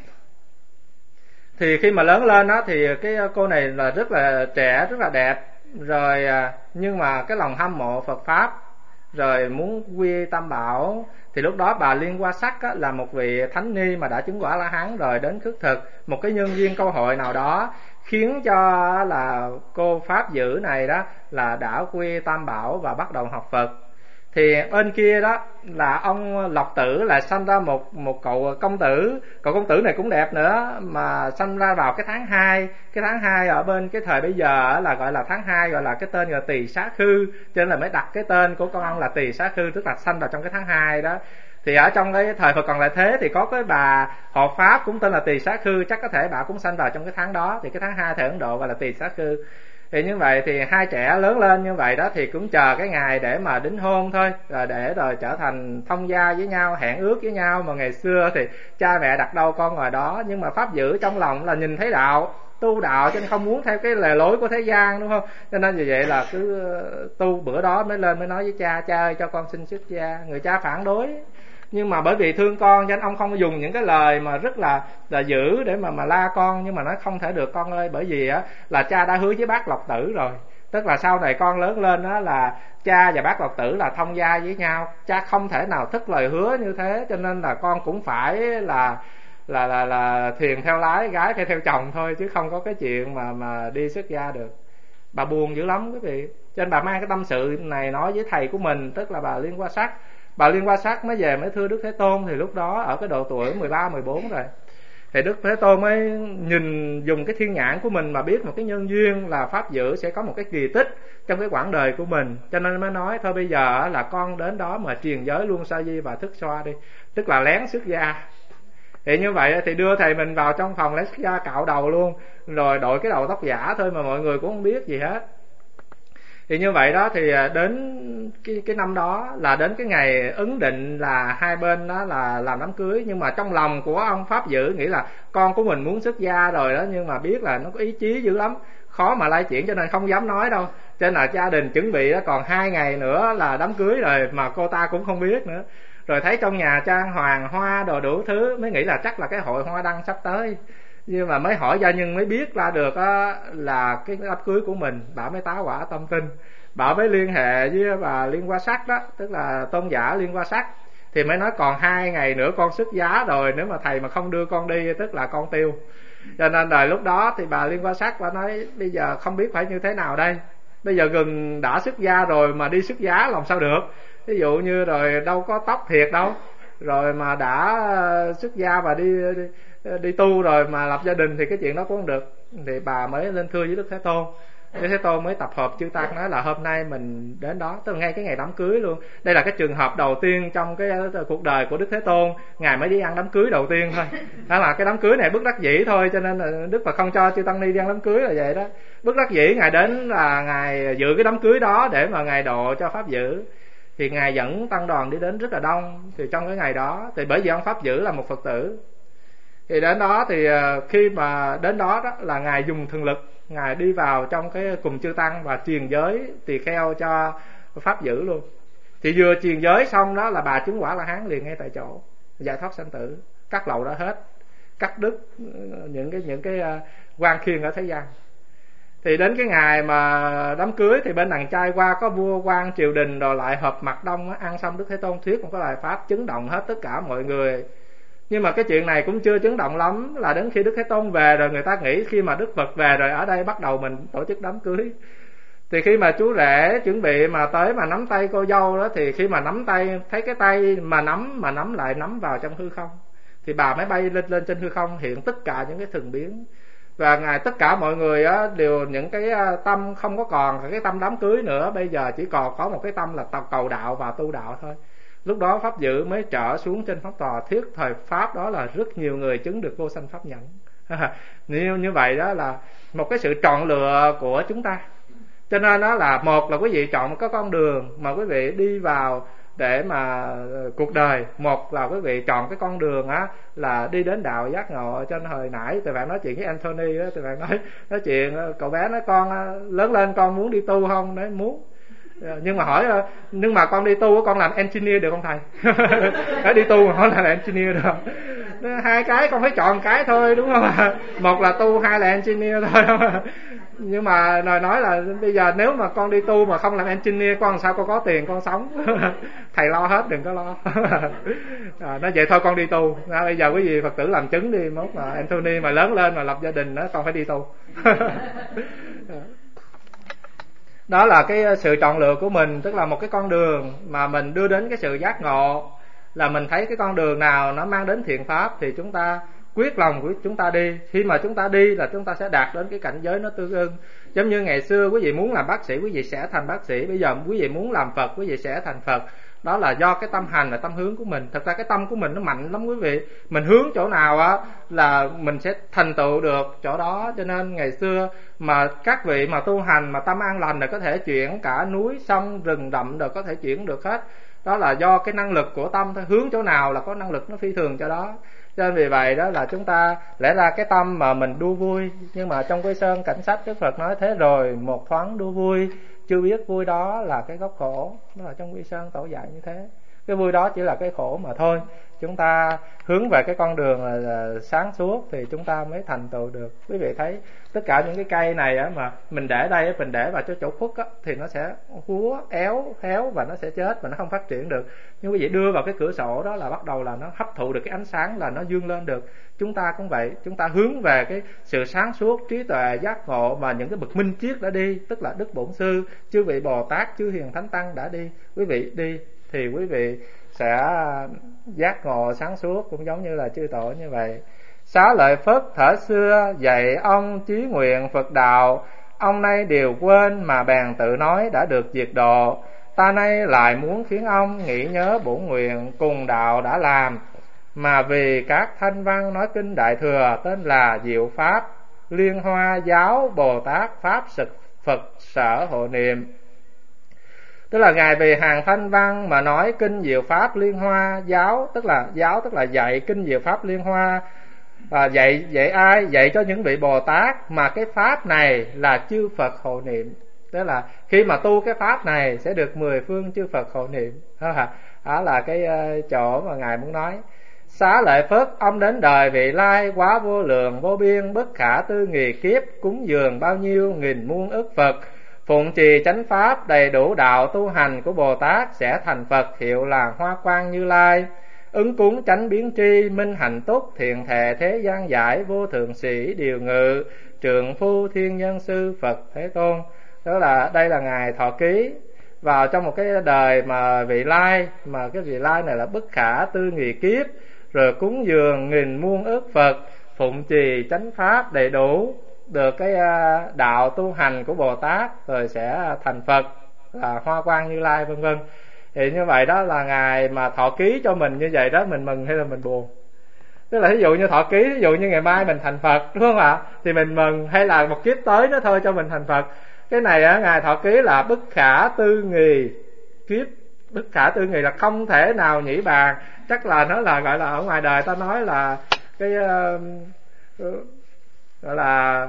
thì khi mà lớn lên đó thì cái cô này là rất là trẻ, rất là đẹp rồi, nhưng mà cái lòng hâm mộ Phật pháp rồi muốn quy Tam Bảo. Thì lúc đó bà Liên Hoa Sắc á, là một vị thánh ni mà đã chứng quả La Hán rồi đến khất thực, một cái nhân duyên câu hội nào đó khiến cho là cô Pháp Dữ này đó là đã quy Tam Bảo và bắt đầu học Phật. Thì bên kia đó là ông Lộc Tử là sanh ra một một cậu công tử, cậu công tử này cũng đẹp nữa, mà sanh ra vào cái tháng hai. Cái tháng hai ở bên cái thời bây giờ là gọi là tháng hai, gọi là cái tên là Tỳ Xá Khư, cho nên là mới đặt cái tên của con ông là Tỳ Xá Khư, tức là sanh vào trong cái tháng hai đó. Thì ở trong cái thời Phật còn lại thế thì có cái bà họ Pháp cũng tên là Tỳ Xá Khư, chắc có thể bà cũng sanh vào trong cái tháng đó, thì cái tháng hai thời Ấn Độ gọi là Tỳ Xá Khư. Thì như vậy thì hai trẻ lớn lên như vậy đó thì cũng chờ cái ngày để mà đính hôn thôi, rồi để rồi trở thành thông gia với nhau, hẹn ước với nhau. Mà ngày xưa thì cha mẹ đặt đâu con ngoài đó, nhưng mà Pháp Dữ trong lòng là nhìn thấy đạo, tu đạo, cho nên không muốn theo cái lề lối của thế gian, đúng không? Cho nên vì vậy là cứ tu. Bữa đó mới lên mới nói với cha, cha ơi cho con xin xuất gia. Người cha phản đối, nhưng mà bởi vì thương con cho nên ông không dùng những cái lời mà rất là là dữ để mà mà la con, nhưng mà nói không thể được con ơi, bởi vì á là cha đã hứa với bác Lộc Tử rồi, tức là sau này con lớn lên đó là cha và bác Lộc Tử là thông gia với nhau, cha không thể nào thất lời hứa như thế, cho nên là con cũng phải là là là là thuyền theo lái, gái phải theo chồng thôi, chứ không có cái chuyện mà mà đi xuất gia được. Bà buồn dữ lắm quý vị, cho nên bà mang cái tâm sự này nói với thầy của mình, tức là bà Liên Hoa Sắc. Bà Liên Hoa Sắc mới về mới thưa Đức Thế Tôn, thì lúc đó ở cái độ tuổi mười ba mười bốn rồi. Thì Đức Thế Tôn mới nhìn dùng cái thiên nhãn của mình mà biết một cái nhân duyên là Pháp Dữ sẽ có một cái kỳ tích trong cái quãng đời của mình, cho nên mới nói thôi bây giờ là con đến đó mà truyền giới luôn sa di và thức xoa đi, tức là lén xuất gia. Thì như vậy thì đưa thầy mình vào trong phòng lén xuất gia, cạo đầu luôn, rồi đội cái đầu tóc giả thôi mà mọi người cũng không biết gì hết. Thì như vậy đó thì đến cái cái năm đó là đến cái ngày ấn định là hai bên đó là làm đám cưới, nhưng mà trong lòng của ông Pháp Dữ nghĩ là con của mình muốn xuất gia rồi đó, nhưng mà biết là nó có ý chí dữ lắm, khó mà lai chuyển, cho nên không dám nói đâu. Cho nên là gia đình chuẩn bị đó, còn hai ngày nữa là đám cưới rồi mà cô ta cũng không biết nữa. Rồi thấy trong nhà trang hoàng hoa đồ đủ thứ, mới nghĩ là chắc là cái hội hoa đăng sắp tới, nhưng mà mới hỏi gia nhân mới biết ra được á, là cái đám cưới của mình. Bà mới tá quả tâm tin, bà mới liên hệ với bà Liên Hoa Sắc đó, tức là tôn giả Liên Hoa Sắc, thì mới nói còn hai ngày nữa con xuất giá rồi, nếu mà thầy mà không đưa con đi tức là con tiêu. Cho nên rồi lúc đó thì bà Liên Hoa Sắc bà nói bây giờ không biết phải như thế nào đây, bây giờ gần đã xuất gia rồi mà đi xuất giá làm sao được, ví dụ như rồi đâu có tóc thiệt đâu, rồi mà đã xuất gia và đi, đi đi tu rồi mà lập gia đình thì cái chuyện đó cũng không được. Thì bà mới lên thưa với Đức Thế Tôn. Đức Thế Tôn mới tập hợp chư tăng nói là hôm nay mình đến đó, tức là ngay cái ngày đám cưới luôn. Đây là cái trường hợp đầu tiên trong cái cuộc đời của Đức Thế Tôn, ngài mới đi ăn đám cưới đầu tiên thôi. Đó là cái đám cưới này bất đắc dĩ thôi, cho nên là Đức Phật không cho chư tăng ni đi ăn đám cưới là vậy đó. Bất đắc dĩ ngài đến là ngài dự cái đám cưới đó để mà ngài độ cho Pháp Dữ. Thì ngài dẫn tăng đoàn đi đến rất là đông. Thì trong cái ngày đó thì bởi vì ông Pháp Dữ là một Phật tử, thì đến đó thì khi mà đến đó đó là ngài dùng thần lực, ngài đi vào trong cái cùng chư tăng và truyền giới tỳ kheo cho Pháp Dữ luôn. Thì vừa truyền giới xong đó là bà chứng quả La Hán liền ngay tại chỗ, giải thoát sanh tử, cắt lậu đã hết, cắt đứt những cái những cái quan khiên ở thế gian. Thì đến cái ngày mà đám cưới thì bên đàn trai qua có vua quan triều đình rồi lại họp mặt đông, ăn xong Đức Thế Tôn thuyết một cái bài pháp chấn động hết tất cả mọi người. Nhưng mà cái chuyện này cũng chưa chấn động lắm, là đến khi Đức Thế Tôn về rồi người ta nghĩ khi mà Đức Phật về rồi ở đây bắt đầu mình tổ chức đám cưới. Thì khi mà chú rể chuẩn bị mà tới mà nắm tay cô dâu đó, thì khi mà nắm tay thấy cái tay mà nắm mà nắm lại nắm vào trong hư không, thì bà mới bay lên lên trên hư không, hiện tất cả những cái thường biến. Và ngài tất cả mọi người á, đều những cái tâm không có còn cái tâm đám cưới nữa, bây giờ chỉ còn có một cái tâm là tập cầu đạo và tu đạo thôi. Lúc đó Pháp Dữ mới trở xuống trên pháp tòa thuyết thời pháp, đó là rất nhiều người chứng được vô sanh pháp nhẫn. như như vậy đó là một cái sự chọn lựa của chúng ta. Cho nên đó là một là quý vị chọn một cái con đường mà quý vị đi vào để mà cuộc đời. Một là quý vị chọn cái con đường á là đi đến đạo giác ngộ. Cho nên hồi nãy tụi bạn nói chuyện với Anthony đó, tụi bạn nói nói chuyện cậu bé nói con lớn lên con muốn đi tu không? Nói muốn. Nhưng mà hỏi nhưng mà con đi tu con làm engineer được không thầy? Nói đi tu mà không làm engineer được. Hai cái con phải chọn cái thôi, đúng không ạ? Một là tu, hai là engineer thôi. Nhưng mà nói nói là bây giờ nếu mà con đi tu mà không làm engineer, con làm sao con có tiền con sống? Thầy lo hết, đừng có lo. À, nói vậy thôi con đi tu. À, bây giờ quý vị Phật tử làm chứng đi, mốt mà Anthony mà lớn lên mà lập gia đình đó, con phải đi tu. Đó là cái sự chọn lựa của mình, tức là một cái con đường mà mình đưa đến cái sự giác ngộ, là mình thấy cái con đường nào nó mang đến thiện pháp thì chúng ta quyết lòng của chúng ta đi. Khi mà chúng ta đi là chúng ta sẽ đạt đến cái cảnh giới nó tương ưng. Giống như ngày xưa quý vị muốn làm bác sĩ, quý vị sẽ thành bác sĩ. Bây giờ quý vị muốn làm Phật, quý vị sẽ thành Phật. Đó là do cái tâm hành và tâm hướng của mình. Thật ra cái tâm của mình nó mạnh lắm quý vị. Mình hướng chỗ nào á là mình sẽ thành tựu được chỗ đó. Cho nên ngày xưa mà các vị mà tu hành mà tâm an lành là có thể chuyển cả núi sông rừng rậm đều có thể chuyển được hết. Đó là do cái năng lực của tâm thôi, hướng chỗ nào là có năng lực nó phi thường cho đó. Cho nên vì vậy đó là chúng ta lẽ ra cái tâm mà mình đua vui, nhưng mà trong Quê Sơn Cảnh Sách Đức Phật nói thế rồi một thoáng đua vui, chưa biết vui đó là cái gốc khổ. Đó là trong Quê Sơn tổ dạy như thế. Cái vui đó chỉ là cái khổ mà thôi. Chúng ta hướng về cái con đường là, là sáng suốt thì chúng ta mới thành tựu được. Quý vị thấy tất cả những cái cây này á, mà mình để đây, mình để vào cho chỗ khuất á, thì nó sẽ húa, éo, héo và nó sẽ chết và nó không phát triển được. Nhưng quý vị đưa vào cái cửa sổ đó là bắt đầu là nó hấp thụ được cái ánh sáng, là nó vươn lên được. Chúng ta cũng vậy, chúng ta hướng về cái sự sáng suốt, trí tuệ, giác ngộ mà những cái bậc minh triết đã đi, tức là Đức Bổn Sư, chư vị Bồ Tát, chư Hiền Thánh Tăng đã đi. Quý vị đi thì quý vị sẽ giác ngộ sáng suốt, cũng giống như là chư tổ như vậy. Xá Lợi Phất thở xưa dạy ông chí nguyện Phật đạo, ông nay đều quên mà bèn tự nói đã được diệt độ. Ta nay lại muốn khiến ông nghĩ nhớ bổn nguyện cùng đạo đã làm, mà vì các thanh văn nói kinh Đại Thừa tên là Diệu Pháp Liên Hoa Giáo Bồ Tát Pháp Sực Phật Sở Hộ Niệm. Tức là Ngài vì hàng thanh văn mà nói kinh Diệu Pháp Liên Hoa Giáo, tức là giáo tức là dạy kinh Diệu Pháp Liên Hoa. À, dạy dạy ai? Dạy cho những vị Bồ Tát mà cái pháp này là chư Phật hộ niệm. Tức là khi mà tu cái pháp này sẽ được mười phương chư Phật hộ niệm. Đó, đó là cái chỗ mà Ngài muốn nói. Xá Lợi Phất ông đến đời vị lai quá vô lượng vô biên, bất khả tư nghì kiếp, cúng dường bao nhiêu nghìn muôn ức Phật, phụng trì chánh pháp đầy đủ đạo tu hành của Bồ Tát sẽ thành Phật, hiệu là Hoa Quang Như Lai. Ứng cúng chánh biến tri, minh hạnh túc, thiện thệ thế gian giải, vô thượng sĩ điều ngự, trượng phu thiên nhân sư Phật Thế Tôn. Đó là đây là Ngài thọ ký vào trong một cái đời mà vị lai, mà cái vị lai này là bất khả tư nghì kiếp, rồi cúng dường nghìn muôn ức Phật, phụng trì chánh pháp đầy đủ, được cái đạo tu hành của Bồ Tát rồi sẽ thành Phật, là Hoa Quang Như Lai vân vân. Thì như vậy đó là Ngài mà thọ ký cho mình như vậy đó, mình mừng hay là mình buồn? Tức là ví dụ như thọ ký, ví dụ như ngày mai mình thành Phật, đúng không ạ? Thì mình mừng, hay là một kiếp tới đó thôi cho mình thành Phật. Cái này á, Ngài thọ ký là bất khả tư nghì kiếp. Bất khả tư nghì là không thể nào nhĩ bàn. Chắc là nó là gọi là ở ngoài đời ta nói là cái uh, gọi là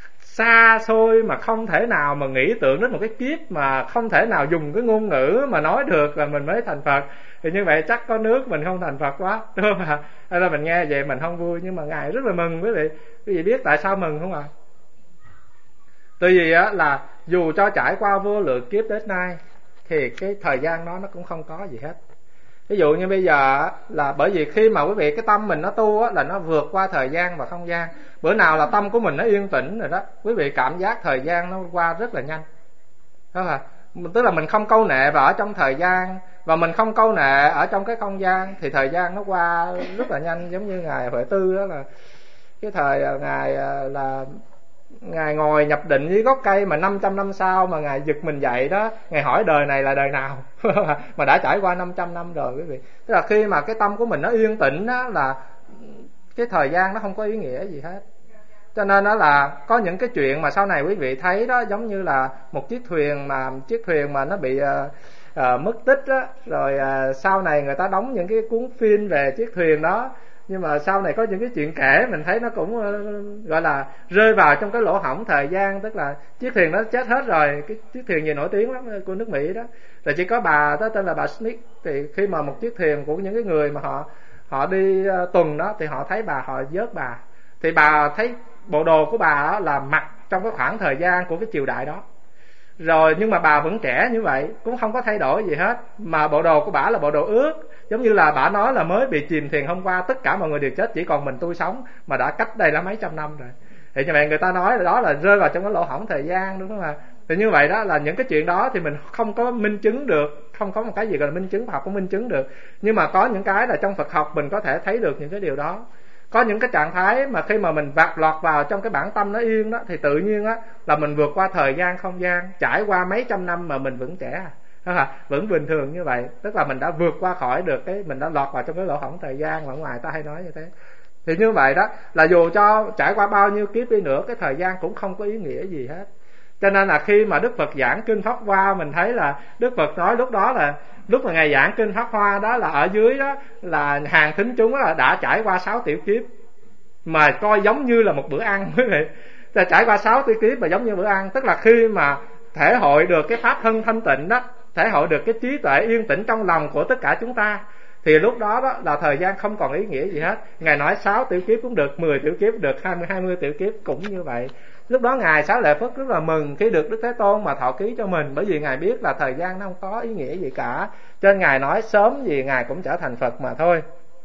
xa xôi mà không thể nào mà nghĩ tưởng đến một cái kiếp mà không thể nào dùng cái ngôn ngữ mà nói được là mình mới thành Phật. Thì như vậy chắc có nước mình không thành Phật quá, đúng không ạ? Hay là mình nghe vậy mình không vui, nhưng mà Ngài rất là mừng quý vị. Quý vị biết tại sao mừng không ạ? Tại vì á là dù cho trải qua vô lượng kiếp đến nay thì cái thời gian đó nó cũng không có gì hết. Ví dụ như bây giờ là bởi vì khi mà quý vị cái tâm mình nó tu á, là nó vượt qua thời gian và không gian. Bữa nào là tâm của mình nó yên tĩnh rồi đó, quý vị cảm giác thời gian nó qua rất là nhanh. Đó là tức là mình không câu nệ vào ở trong thời gian, và mình không câu nệ ở trong cái không gian, thì thời gian nó qua rất là nhanh. Giống như Ngài Huệ Tư đó, là cái thời Ngài là Ngài ngồi nhập định dưới gốc cây mà năm trăm năm sau mà Ngài giật mình dậy đó, Ngài hỏi đời này là đời nào mà đã trải qua năm trăm năm rồi quý vị. Tức là khi mà cái tâm của mình nó yên tĩnh đó, là cái thời gian nó không có ý nghĩa gì hết. Cho nên đó là có những cái chuyện mà sau này quý vị thấy đó, giống như là một chiếc thuyền mà chiếc thuyền mà nó bị uh, à, mất tích á, rồi à, sau này người ta đóng những cái cuốn phim về chiếc thuyền đó, nhưng mà sau này có những cái chuyện kể mình thấy nó cũng uh, gọi là rơi vào trong cái lỗ hổng thời gian, tức là chiếc thuyền đó chết hết rồi, cái chiếc thuyền gì nổi tiếng lắm của nước Mỹ đó, rồi chỉ có bà đó tên là bà Smith, thì khi mà một chiếc thuyền của những cái người mà họ họ đi uh, tuần đó thì họ thấy bà, họ vớt bà, thì bà thấy bộ đồ của bà đó là mặc trong cái khoảng thời gian của cái triều đại đó rồi, nhưng mà bà vẫn trẻ như vậy, cũng không có thay đổi gì hết, mà bộ đồ của bà là bộ đồ ướt, giống như là bà nói là mới bị chìm thuyền hôm qua, tất cả mọi người đều chết, chỉ còn mình tôi sống, mà đã cách đây là mấy trăm năm rồi. Thì như vậy người ta nói là đó là rơi vào trong cái lỗ hổng thời gian, đúng không ạ? Thì như vậy đó là những cái chuyện đó thì mình không có minh chứng được, không có một cái gì gọi là minh chứng, Phật học không minh chứng được, nhưng mà có những cái là trong Phật học mình có thể thấy được những cái điều đó. Có những cái trạng thái mà khi mà mình vạc lọt vào trong cái bản tâm nó yên đó, thì tự nhiên á là mình vượt qua thời gian không gian, trải qua mấy trăm năm mà mình vẫn trẻ, vẫn bình thường như vậy, tức là mình đã vượt qua khỏi được cái, mình đã lọt vào trong cái lỗ hổng thời gian mà ngoài ta hay nói như thế. Thì như vậy đó là dù cho trải qua bao nhiêu kiếp đi nữa, cái thời gian cũng không có ý nghĩa gì hết. Cho nên là khi mà Đức Phật giảng kinh Pháp Hoa, mình thấy là Đức Phật nói lúc đó là lúc mà ngài giảng kinh Pháp Hoa đó là ở dưới đó là hàng thính chúng là đã trải qua sáu tiểu kiếp, mà coi giống như là một bữa ăn quý vị. Là trải qua sáu tiểu kiếp mà giống như bữa ăn, tức là khi mà thể hội được cái pháp thân thanh tịnh đó, thể hội được cái trí tuệ yên tĩnh trong lòng của tất cả chúng ta, thì lúc đó đó là thời gian không còn ý nghĩa gì hết. Ngài nói sáu tiểu kiếp cũng được, mười tiểu kiếp được, hai mươi hai mươi tiểu kiếp cũng như vậy. Lúc đó ngài Xá Lợi Phất rất là mừng khi được Đức Thế Tôn mà thọ ký cho mình, bởi vì ngài biết là thời gian nó không có ý nghĩa gì cả, cho nên ngài nói sớm gì ngài cũng trở thành Phật mà thôi.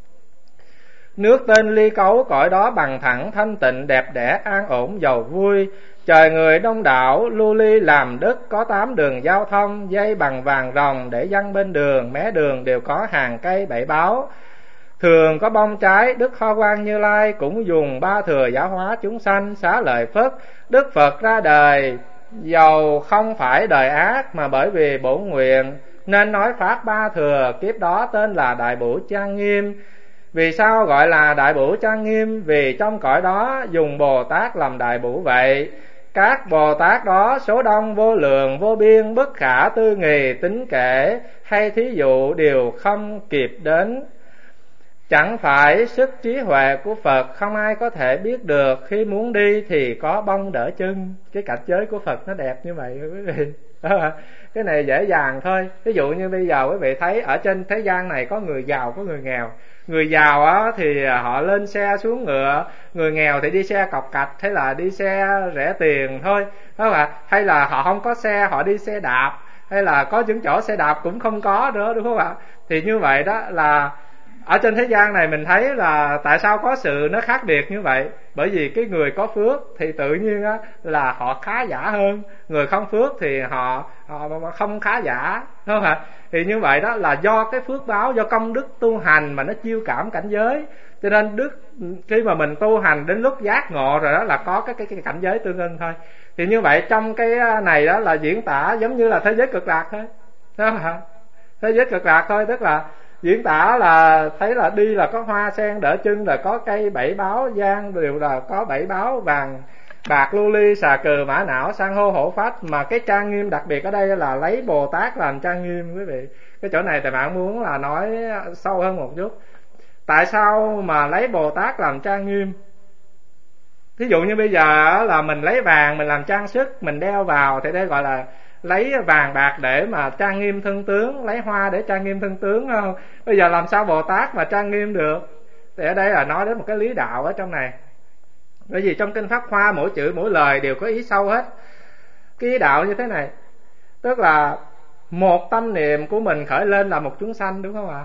Nước tên ly cấu, cõi đó bằng thẳng thanh tịnh đẹp đẽ an ổn giàu vui. Trời người đông đảo, lưu ly làm đất, có tám đường giao thông, dây bằng vàng ròng để dăng bên đường, mé đường đều có hàng cây bảy báo. Thường có bông trái, Đức Hoa Quang Như Lai cũng dùng ba thừa giáo hóa chúng sanh. Xá Lợi Phất, Đức Phật ra đời, dầu không phải đời ác mà bởi vì bổn nguyện, nên nói pháp ba thừa, kiếp đó tên là Đại Bổ Trang Nghiêm. Vì sao gọi là Đại Bổ Trang Nghiêm? Vì trong cõi đó dùng Bồ Tát làm đại bổ vậy. Các Bồ Tát đó số đông vô lượng vô biên, bất khả tư nghì tính kể, hay thí dụ đều không kịp đến. Chẳng phải sức trí huệ của Phật không ai có thể biết được, khi muốn đi thì có bông đỡ chân. Cái cảnh giới của Phật nó đẹp như vậy quý vị. Cái này dễ dàng thôi. Ví dụ như bây giờ quý vị thấy ở trên thế gian này có người giàu có người nghèo. Người giàu á thì họ lên xe xuống ngựa, người nghèo thì đi xe cọc cạch hay là đi xe rẻ tiền thôi, đúng không ạ? Hay là họ không có xe, họ đi xe đạp, hay là có những chỗ xe đạp cũng không có nữa, đúng không ạ? Thì như vậy đó là ở trên thế gian này mình thấy là tại sao có sự nó khác biệt như vậy? Bởi vì cái người có phước thì tự nhiên á là họ khá giả hơn, người không phước thì họ, họ không khá giả, đúng không ạ? Thì như vậy đó là do cái phước báo, do công đức tu hành mà nó chiêu cảm cảnh giới. Cho nên đức khi mà mình tu hành đến lúc giác ngộ rồi đó là có cái cái, cái cảnh giới tương ưng thôi. Thì như vậy trong cái này đó là diễn tả giống như là thế giới cực lạc thôi, đúng không ạ? Thế giới cực lạc thôi, tức là diễn tả là thấy là đi là có hoa sen đỡ chân, là có cây bảy báo giang, đều là có bảy báo vàng bạc lưu ly xà cừ mã não san hô hổ phách. Mà cái trang nghiêm đặc biệt ở đây là lấy Bồ Tát làm trang nghiêm quý vị. Cái chỗ này thầy bạn muốn là nói sâu hơn một chút. Tại sao mà lấy Bồ Tát làm trang nghiêm? Thí dụ như bây giờ là mình lấy vàng mình làm trang sức, mình đeo vào thì đây gọi là lấy vàng bạc để mà trang nghiêm thân tướng, lấy hoa để trang nghiêm thân tướng, không? Bây giờ làm sao Bồ Tát mà trang nghiêm được? Thì ở đây là nói đến một cái lý đạo ở trong này. Bởi vì trong kinh Pháp Hoa mỗi chữ mỗi lời đều có ý sâu hết. Cái ý đạo như thế này, tức là một tâm niệm của mình khởi lên là một chúng sanh, đúng không ạ?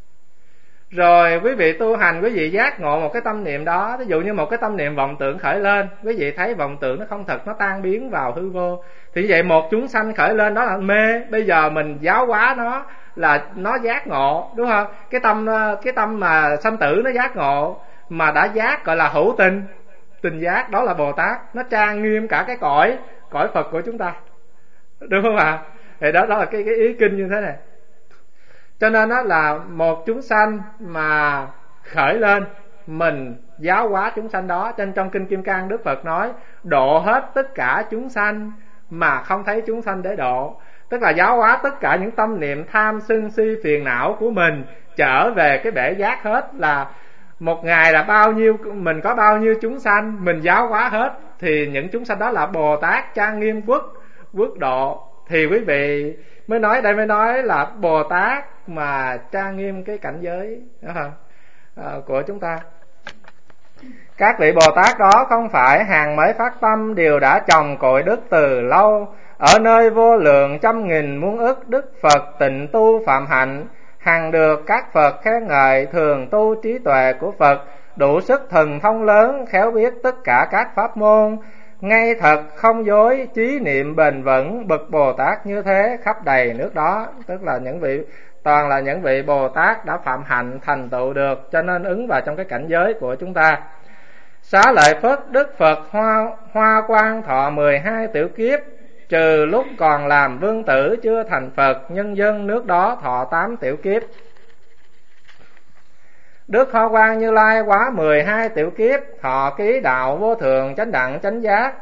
Rồi quý vị tu hành, quý vị giác ngộ một cái tâm niệm đó. Ví dụ như một cái tâm niệm vọng tưởng khởi lên, quý vị thấy vọng tưởng nó không thật, nó tan biến vào hư vô. Thì vậy một chúng sanh khởi lên đó là mê. Bây giờ mình giáo hóa nó là nó giác ngộ, đúng không? Cái tâm cái tâm mà sanh tử nó giác ngộ, mà đã giác gọi là hữu tình, tình giác, đó là Bồ Tát. Nó trang nghiêm cả cái cõi cõi Phật của chúng ta, đúng không ạ? Thì đó, đó là cái, cái ý kinh như thế này. Cho nên đó là một chúng sanh mà khởi lên, mình giáo hóa chúng sanh đó. Trên trong kinh Kim Cang Đức Phật nói độ hết tất cả chúng sanh mà không thấy chúng sanh để độ. tức là giáo hóa tất cả những tâm niệm tham sân si phiền não của mình trở về cái bể giác hết. Là một ngày là bao nhiêu, mình có bao nhiêu chúng sanh mình giáo hóa hết, thì những chúng sanh đó là Bồ Tát trang nghiêm quốc quốc độ. Thì quý vị mới nói, đây mới nói là Bồ Tát mà trang nghiêm cái cảnh giới à, của chúng ta. Các vị Bồ Tát đó không phải hàng mới phát tâm, đều đã trồng cội đức từ lâu. Ở nơi vô lượng trăm nghìn muôn ức đức Phật tịnh tu phạm hạnh, hằng được các Phật khen ngợi, thường tu trí tuệ của Phật, đủ sức thần thông lớn, khéo biết tất cả các pháp môn. Ngay thật không dối, trí niệm bền vững, bậc Bồ Tát như thế khắp đầy nước đó. Tức là những vị, toàn là những vị Bồ Tát đã phạm hạnh thành tựu được, cho nên ứng vào trong cái cảnh giới của chúng ta. Xá lợi Phất Đức Phật Hoa, Hoa Quang thọ mười hai tiểu kiếp, trừ lúc còn làm vương tử chưa thành Phật, nhân dân nước đó thọ tám tiểu kiếp. Đức Hoa Quang Như Lai quá mười hai tiểu kiếp, thọ ký đạo vô thượng chánh đẳng chánh giác,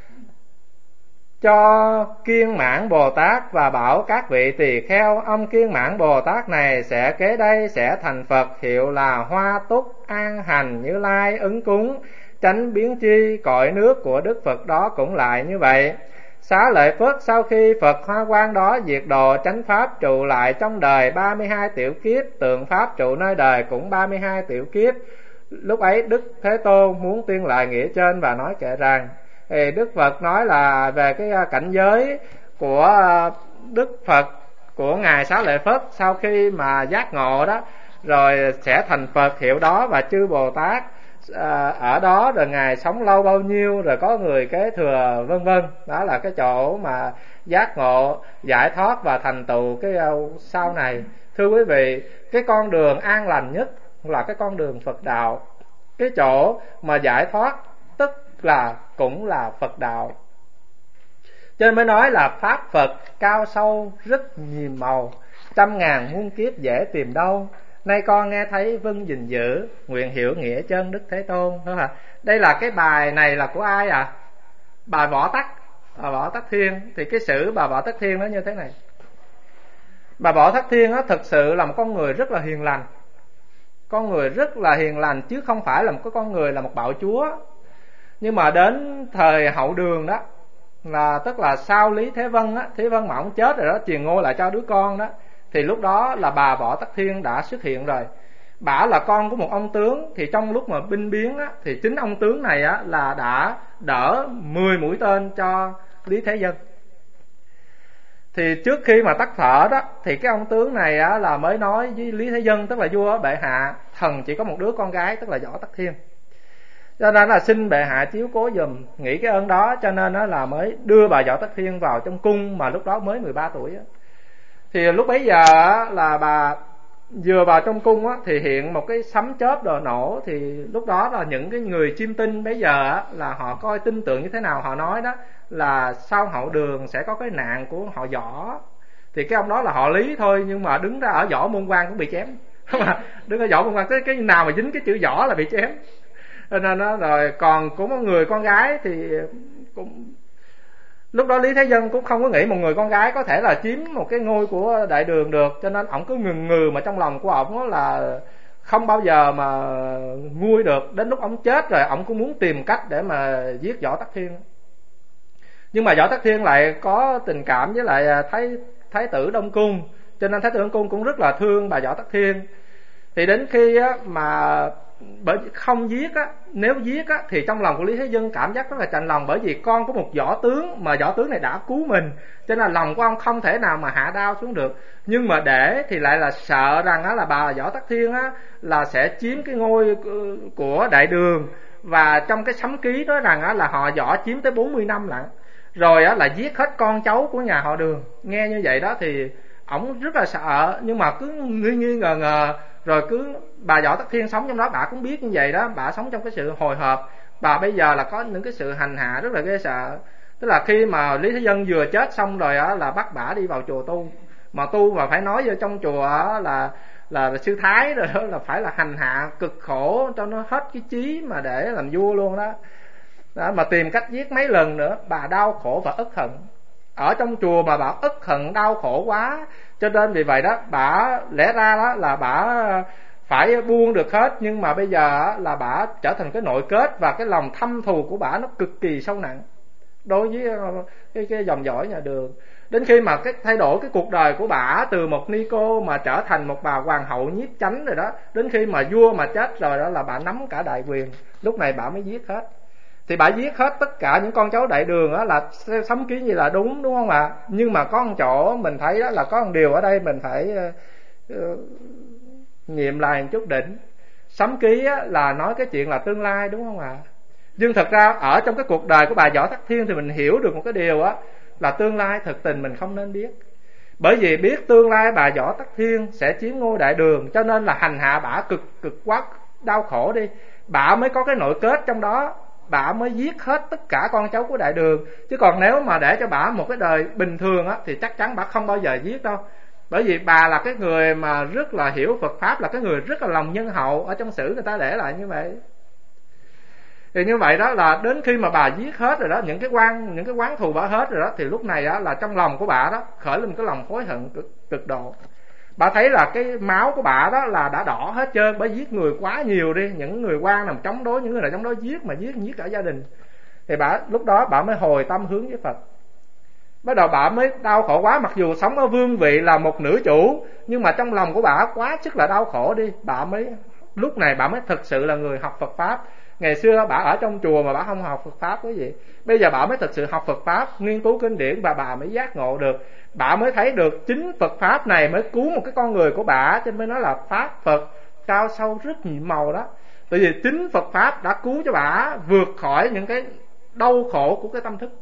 cho Kiên Mãn Bồ Tát và bảo các vị tỳ kheo, ông Kiên Mãn Bồ Tát này sẽ kế đây sẽ thành Phật, hiệu là Hoa Túc An Hành Như Lai ứng cúng, tránh biến chi. Cõi nước của Đức Phật đó cũng lại như vậy. Xá lợi Phất sau khi Phật Hoa Quang đó diệt độ chánh pháp trụ lại trong đời ba mươi hai tiểu kiếp, tượng pháp trụ nơi đời cũng ba mươi hai tiểu kiếp. Lúc ấy Đức Thế Tôn muốn tuyên lại nghĩa trên và nói kệ rằng, thì Đức Phật nói là về cái cảnh giới của Đức Phật, của Ngài Xá lợi Phất sau khi mà giác ngộ đó, rồi sẽ thành Phật hiệu đó, và chư Bồ Tát à, ở đó, rồi Ngài sống lâu bao nhiêu, rồi có người kế thừa vân vân. Đó là cái chỗ mà giác ngộ, giải thoát và thành tựu cái uh, sau này. Thưa quý vị, cái con đường an lành nhất là cái con đường Phật đạo. Cái chỗ mà giải thoát tức là cũng là Phật đạo. Cho nên mới nói là pháp Phật cao sâu rất nhiều màu, trăm ngàn muôn kiếp dễ tìm đâu. Nay con nghe thấy vâng gìn giữ, nguyện hiểu nghĩa chân Đức Thế Tôn. Đây là cái bài này là của ai à? Bà Võ Tắc, bà Võ Tắc Thiên. Thì cái sử bà Võ Tắc Thiên nó như thế này. Bà Võ Tắc Thiên á, thực sự là một con người rất là hiền lành, con người rất là hiền lành, chứ không phải là một cái con người là một bạo chúa. Nhưng mà đến thời Hậu Đường đó, là tức là sau Lý Thế Vân á, Thế Vân mà ông chết rồi đó, truyền ngôi lại cho đứa con đó, thì lúc đó là bà Võ Tắc Thiên đã xuất hiện rồi. Bả là con của một ông tướng, thì trong lúc mà binh biến á, thì chính ông tướng này á là đã đỡ mười mũi tên cho Lý Thế Dân. Thì trước khi mà tắt thở đó, thì cái ông tướng này á là mới nói với Lý Thế Dân, tức là vua bệ hạ, thần chỉ có một đứa con gái tức là Võ Tắc Thiên, cho nên là xin bệ hạ chiếu cố giùm, nghĩ cái ơn đó, cho nên đó là mới đưa bà Võ Tắc Thiên vào trong cung, mà lúc đó mới mười ba tuổi á. Thì lúc bấy giờ là bà vừa vào trong cung á, thì hiện một cái sấm chớp đồ nổ. Thì lúc đó là những cái người chiêm tinh bấy giờ á, là họ coi tin tưởng như thế nào, họ nói đó là sau Hậu Đường sẽ có cái nạn của họ Võ. Thì cái ông đó là họ Lý thôi, nhưng mà đứng ra ở Võ Môn Quan cũng bị chém. Đứng ở Võ Môn Quan, cái, cái nào mà dính cái chữ Võ là bị chém. Cho nên đó, rồi còn có một người con gái thì cũng lúc đó Lý Thế Dân cũng không có nghĩ một người con gái có thể là chiếm một cái ngôi của Đại Đường được, cho nên ổng cứ ngừng ngừ mà trong lòng của ổng là không bao giờ mà nguôi được. Đến lúc ổng chết rồi ổng cũng muốn tìm cách để mà giết Võ Tắc Thiên. Nhưng mà Võ Tắc Thiên lại có tình cảm với lại thái thái tử Đông Cung, cho nên thái tử Đông Cung cũng rất là thương bà Võ Tắc Thiên. Thì đến khi á, mà bởi không giết á, nếu giết á, thì trong lòng của Lý Thế Dân cảm giác rất là chạnh lòng, bởi vì con có một võ tướng mà võ tướng này đã cứu mình, cho nên lòng của ông không thể nào mà hạ đao xuống được. Nhưng mà để thì lại là sợ rằng á, là bà Võ Tắc Thiên á, là sẽ chiếm cái ngôi của Đại Đường, và trong cái sấm ký nói rằng á, là họ Võ chiếm tới bốn mươi năm lận, rồi á, là giết hết con cháu của nhà họ Đường. Nghe như vậy đó thì ổng rất là sợ, nhưng mà cứ nghi nghi ngờ ngờ. Rồi cứ bà Võ Tắc Thiên sống trong đó, bà cũng biết như vậy đó, bà sống trong cái sự hồi hộp. Bà bây giờ là có những cái sự hành hạ rất là ghê sợ. Tức là khi mà Lý Thế Dân vừa chết xong rồi á, là bắt bà đi vào chùa tu. Mà tu mà phải nói vô trong chùa á, là, là là sư thái rồi đó, là phải là hành hạ cực khổ cho nó hết cái chí mà để làm vua luôn đó. Đó, mà tìm cách giết mấy lần nữa, bà đau khổ và ức hận. ở trong chùa mà bà ức hận đau khổ quá, cho nên vì vậy đó bà lẽ ra đó là bà phải buông được hết, nhưng mà bây giờ là bà trở thành cái nội kết, và cái lòng thâm thù của bà nó cực kỳ sâu nặng đối với cái, cái dòng dõi nhà Đường. Đến khi mà cái thay đổi cái cuộc đời của bà từ một ni cô mà trở thành một bà hoàng hậu nhiếp chánh rồi đó, đến khi mà vua mà chết rồi đó là bà nắm cả đại quyền, lúc này bà mới giết hết. Thì bà giết hết tất cả những con cháu Đại Đường đó là sấm ký như là đúng, đúng không ạ? Nhưng mà có một chỗ mình thấy đó là có một điều ở đây mình phải uh, nghiệm lại một chút đỉnh. Sấm ký là nói cái chuyện là tương lai, đúng không ạ? Nhưng thật ra ở trong cái cuộc đời của bà Võ Tắc Thiên thì mình hiểu được một cái điều á, là tương lai thực tình mình không nên biết. Bởi vì biết tương lai bà Võ Tắc Thiên sẽ chiếm ngôi Đại Đường, cho nên là hành hạ bả cực cực quá đau khổ đi, bả mới có cái nội kết trong đó, bả mới giết hết tất cả con cháu của Đại Đường. Chứ còn nếu mà để cho bả một cái đời bình thường á thì chắc chắn bả không bao giờ giết đâu. Bởi vì bà là cái người mà rất là hiểu Phật pháp, là cái người rất là lòng nhân hậu, ở trong sử người ta để lại như vậy. Thì như vậy đó là đến khi mà bà giết hết rồi đó, những cái quan những cái oán thù bà hết rồi đó, thì lúc này đó là trong lòng của bà đó khởi lên cái lòng hối hận cực, cực độ. Bà thấy là cái máu của bà đó là đã đỏ hết trơn, bởi giết người quá nhiều đi, những người quan nào chống đối, những người nào chống đối giết, mà giết giết cả gia đình. Thì bà lúc đó bà mới hồi tâm hướng với Phật. Bắt đầu bà mới đau khổ quá, mặc dù sống ở vương vị là một nữ chủ, nhưng mà trong lòng của bà quá sức là đau khổ đi, bà mới lúc này bà mới thực sự là người học Phật pháp. Ngày xưa bà ở trong chùa mà bà không học Phật pháp cái gì, bây giờ bà mới thực sự học Phật pháp, nghiên cứu kinh điển, và bà mới giác ngộ được. Bà mới thấy được chính Phật pháp này mới cứu một cái con người của bà, cho nên mới nói là pháp Phật cao sâu rất nhiệm màu đó. Tại vì chính Phật pháp đã cứu cho bà vượt khỏi những cái đau khổ của cái tâm thức.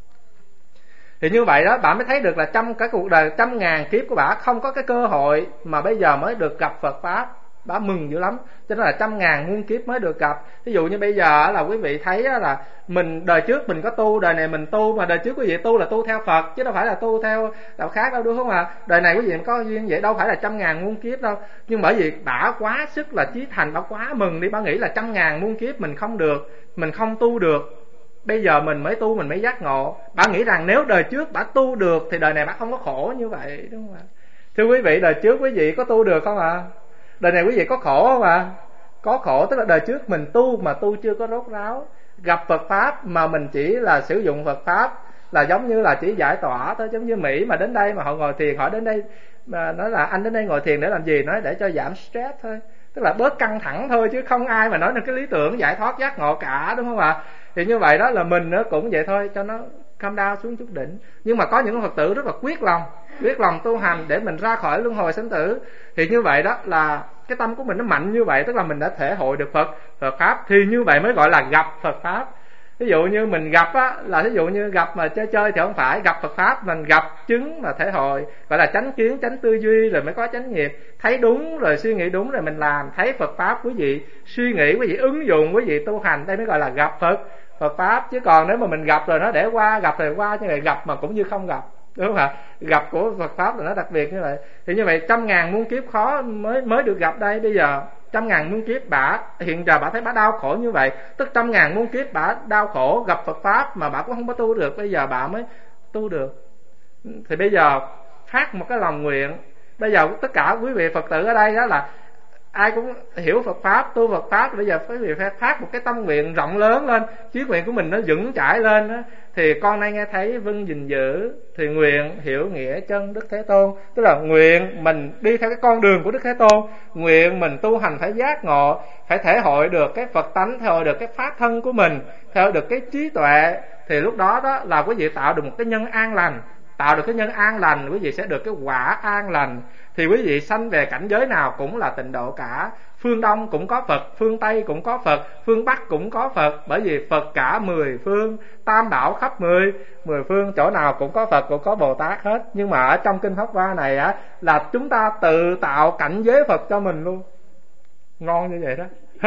Thì như vậy đó bà mới thấy được là trong cái cuộc đời trăm ngàn kiếp của bà không có cái cơ hội mà bây giờ mới được gặp Phật pháp. Bà mừng dữ lắm, cho nên là trăm ngàn muôn kiếp mới được gặp. Ví dụ như bây giờ là quý vị thấy là mình đời trước mình có tu, đời này mình tu, mà đời trước quý vị tu là tu theo Phật chứ đâu phải là tu theo đạo khác đâu, đúng không ạ? Đời này quý vị có duyên vậy, đâu phải là trăm ngàn muôn kiếp đâu. Nhưng bởi vì bà quá sức là chí thành, bà quá mừng đi, bà nghĩ là trăm ngàn muôn kiếp mình không được, mình không tu được, bây giờ mình mới tu, mình mới giác ngộ. Bà nghĩ rằng nếu đời trước bà tu được thì đời này bà không có khổ như vậy, đúng không ạ? Thưa quý vị, đời trước quý vị có tu được không ạ? Đời này quý vị có khổ không ạ? Có khổ, tức là đời trước mình tu mà tu chưa có rốt ráo. Gặp Phật pháp mà mình chỉ là sử dụng Phật pháp là giống như là chỉ giải tỏa thôi. Giống như Mỹ mà đến đây mà họ ngồi thiền, họ đến đây mà nói là anh đến đây ngồi thiền để làm gì? Nói để cho giảm stress thôi, tức là bớt căng thẳng thôi, chứ không ai mà nói được cái lý tưởng giải thoát giác ngộ cả, đúng không ạ? Thì như vậy đó là mình nữa cũng vậy thôi, cho nó calm down xuống chút đỉnh. Nhưng mà có những Phật tử rất là quyết lòng, quyết lòng tu hành để mình ra khỏi luân hồi sinh tử. Thì như vậy đó là cái tâm của mình nó mạnh như vậy, tức là mình đã thể hội được Phật Phật pháp, thì như vậy mới gọi là gặp Phật pháp. Ví dụ như mình gặp á, là ví dụ như gặp mà chơi chơi thì không phải, gặp Phật pháp mình gặp chứng mà thể hội, gọi là chánh kiến, chánh tư duy, rồi mới có chánh nghiệp. Thấy đúng rồi suy nghĩ đúng rồi mình làm, thấy Phật pháp quý vị suy nghĩ, quý vị ứng dụng, quý vị tu hành, đây mới gọi là gặp Phật Phật pháp. Chứ còn nếu mà mình gặp rồi nó để qua, gặp rồi qua, như vậy gặp mà cũng như không gặp, đúng không ạ? Gặp của Phật pháp là nó đặc biệt như vậy. Thì như vậy trăm ngàn muôn kiếp khó mới mới được gặp đây. Bây giờ trăm ngàn muôn kiếp bả hiện giờ bả thấy bả đau khổ như vậy, tức trăm ngàn muôn kiếp bả đau khổ gặp Phật pháp mà bả cũng không có tu được, bây giờ bả mới tu được. Thì bây giờ phát một cái lòng nguyện, bây giờ tất cả quý vị Phật tử ở đây đó là ai cũng hiểu Phật pháp, tu Phật pháp, bây giờ quý vị phải phát một cái tâm nguyện rộng lớn lên, chí nguyện của mình nó vững chãi lên đó. Thì con nay nghe thấy vâng gìn giữ, thì nguyện hiểu nghĩa chân Đức Thế Tôn, tức là nguyện mình đi theo cái con đường của Đức Thế Tôn, nguyện mình tu hành phải giác ngộ, phải thể hội được cái Phật tánh, thể hội được cái pháp thân của mình, thể hội được cái trí tuệ. Thì lúc đó đó là quý vị tạo được một cái nhân an lành, tạo được cái nhân an lành, quý vị sẽ được cái quả an lành. Thì quý vị sanh về cảnh giới nào cũng là tịnh độ cả. Phương Đông cũng có Phật, phương Tây cũng có Phật, phương Bắc cũng có Phật, bởi vì Phật cả mười phương, tam bảo khắp mười mười phương, chỗ nào cũng có Phật, cũng có Bồ Tát hết. Nhưng mà ở trong kinh Pháp Hoa này á, là chúng ta tự tạo cảnh giới Phật cho mình luôn. Ngon như vậy đó.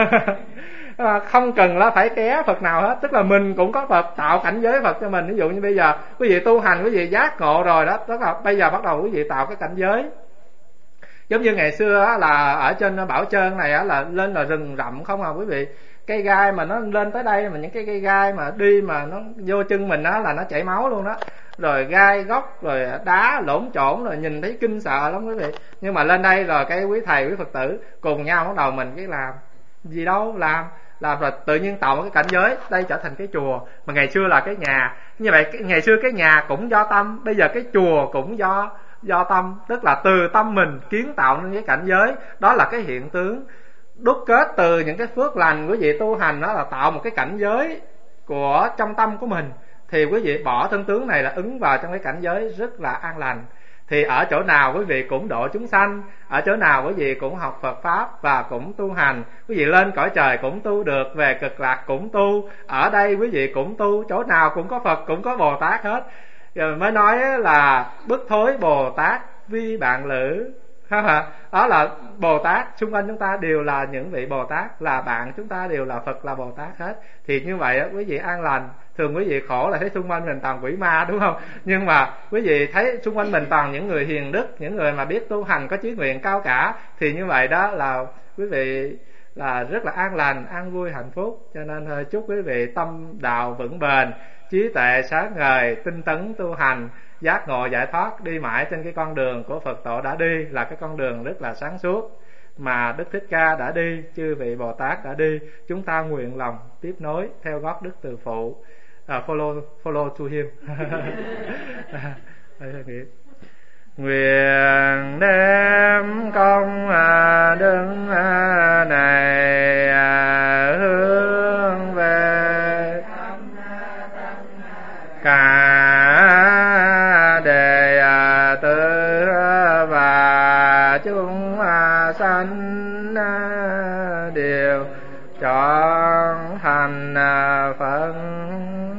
Không cần là phải ké Phật nào hết, tức là mình cũng có Phật, tạo cảnh giới Phật cho mình. Ví dụ như bây giờ quý vị tu hành, quý vị giác ngộ rồi đó, tức là bây giờ bắt đầu quý vị tạo cái cảnh giới. Giống như ngày xưa á, là ở trên Bảo Trơn này á, là lên là rừng rậm không à quý vị, cây gai mà nó lên tới đây, mà những cái cây gai mà đi mà nó vô chân mình á là nó chảy máu luôn đó. rồi gai góc, rồi đá lộn trộn, rồi nhìn thấy kinh sợ lắm quý vị. Nhưng mà lên đây rồi cái quý thầy quý Phật tử cùng nhau bắt đầu mình cái làm gì đâu, làm làm rồi tự nhiên tạo một cái cảnh giới đây trở thành cái chùa mà ngày xưa là cái nhà. Như vậy ngày xưa cái nhà cũng do tâm, bây giờ cái chùa cũng do do tâm, tức là từ tâm mình kiến tạo nên cái cảnh giới. Đó là cái hiện tướng đúc kết từ những cái phước lành quý vị tu hành, đó là tạo một cái cảnh giới của trong tâm của mình. Thì quý vị bỏ thân tướng này là ứng vào trong cái cảnh giới rất là an lành. Thì ở chỗ nào quý vị cũng độ chúng sanh, ở chỗ nào quý vị cũng học Phật Pháp và cũng tu hành. Quý vị lên cõi trời cũng tu được, về cực lạc cũng tu, ở đây quý vị cũng tu, chỗ nào cũng có Phật, cũng có Bồ Tát hết. Rồi mới nói là bức thối Bồ Tát vi bạn lữ. Đó là Bồ Tát, xung quanh chúng ta đều là những vị Bồ Tát, là bạn chúng ta đều là Phật, là Bồ Tát hết. Thì như vậy quý vị an lành. Thường quý vị khổ là thấy xung quanh mình toàn quỷ ma, đúng không? Nhưng mà quý vị thấy xung quanh mình toàn những người hiền đức, những người mà biết tu hành, có chí nguyện cao cả, thì như vậy đó là quý vị là rất là an lành, an vui, hạnh phúc. Cho nên chúc quý vị tâm đạo vững bền, trí tuệ sáng ngời, tinh tấn tu hành, giác ngộ giải thoát, đi mãi trên cái con đường của Phật tổ đã đi, là cái con đường rất là sáng suốt mà Đức Thích Ca đã đi, chư vị Bồ Tát đã đi. Chúng ta nguyện lòng tiếp nối theo gót Đức Từ Phụ, uh, follow follow to him. Nguyện đem công đức này hướng về cả đệ tử và chúng sanh đều trọn thành Phật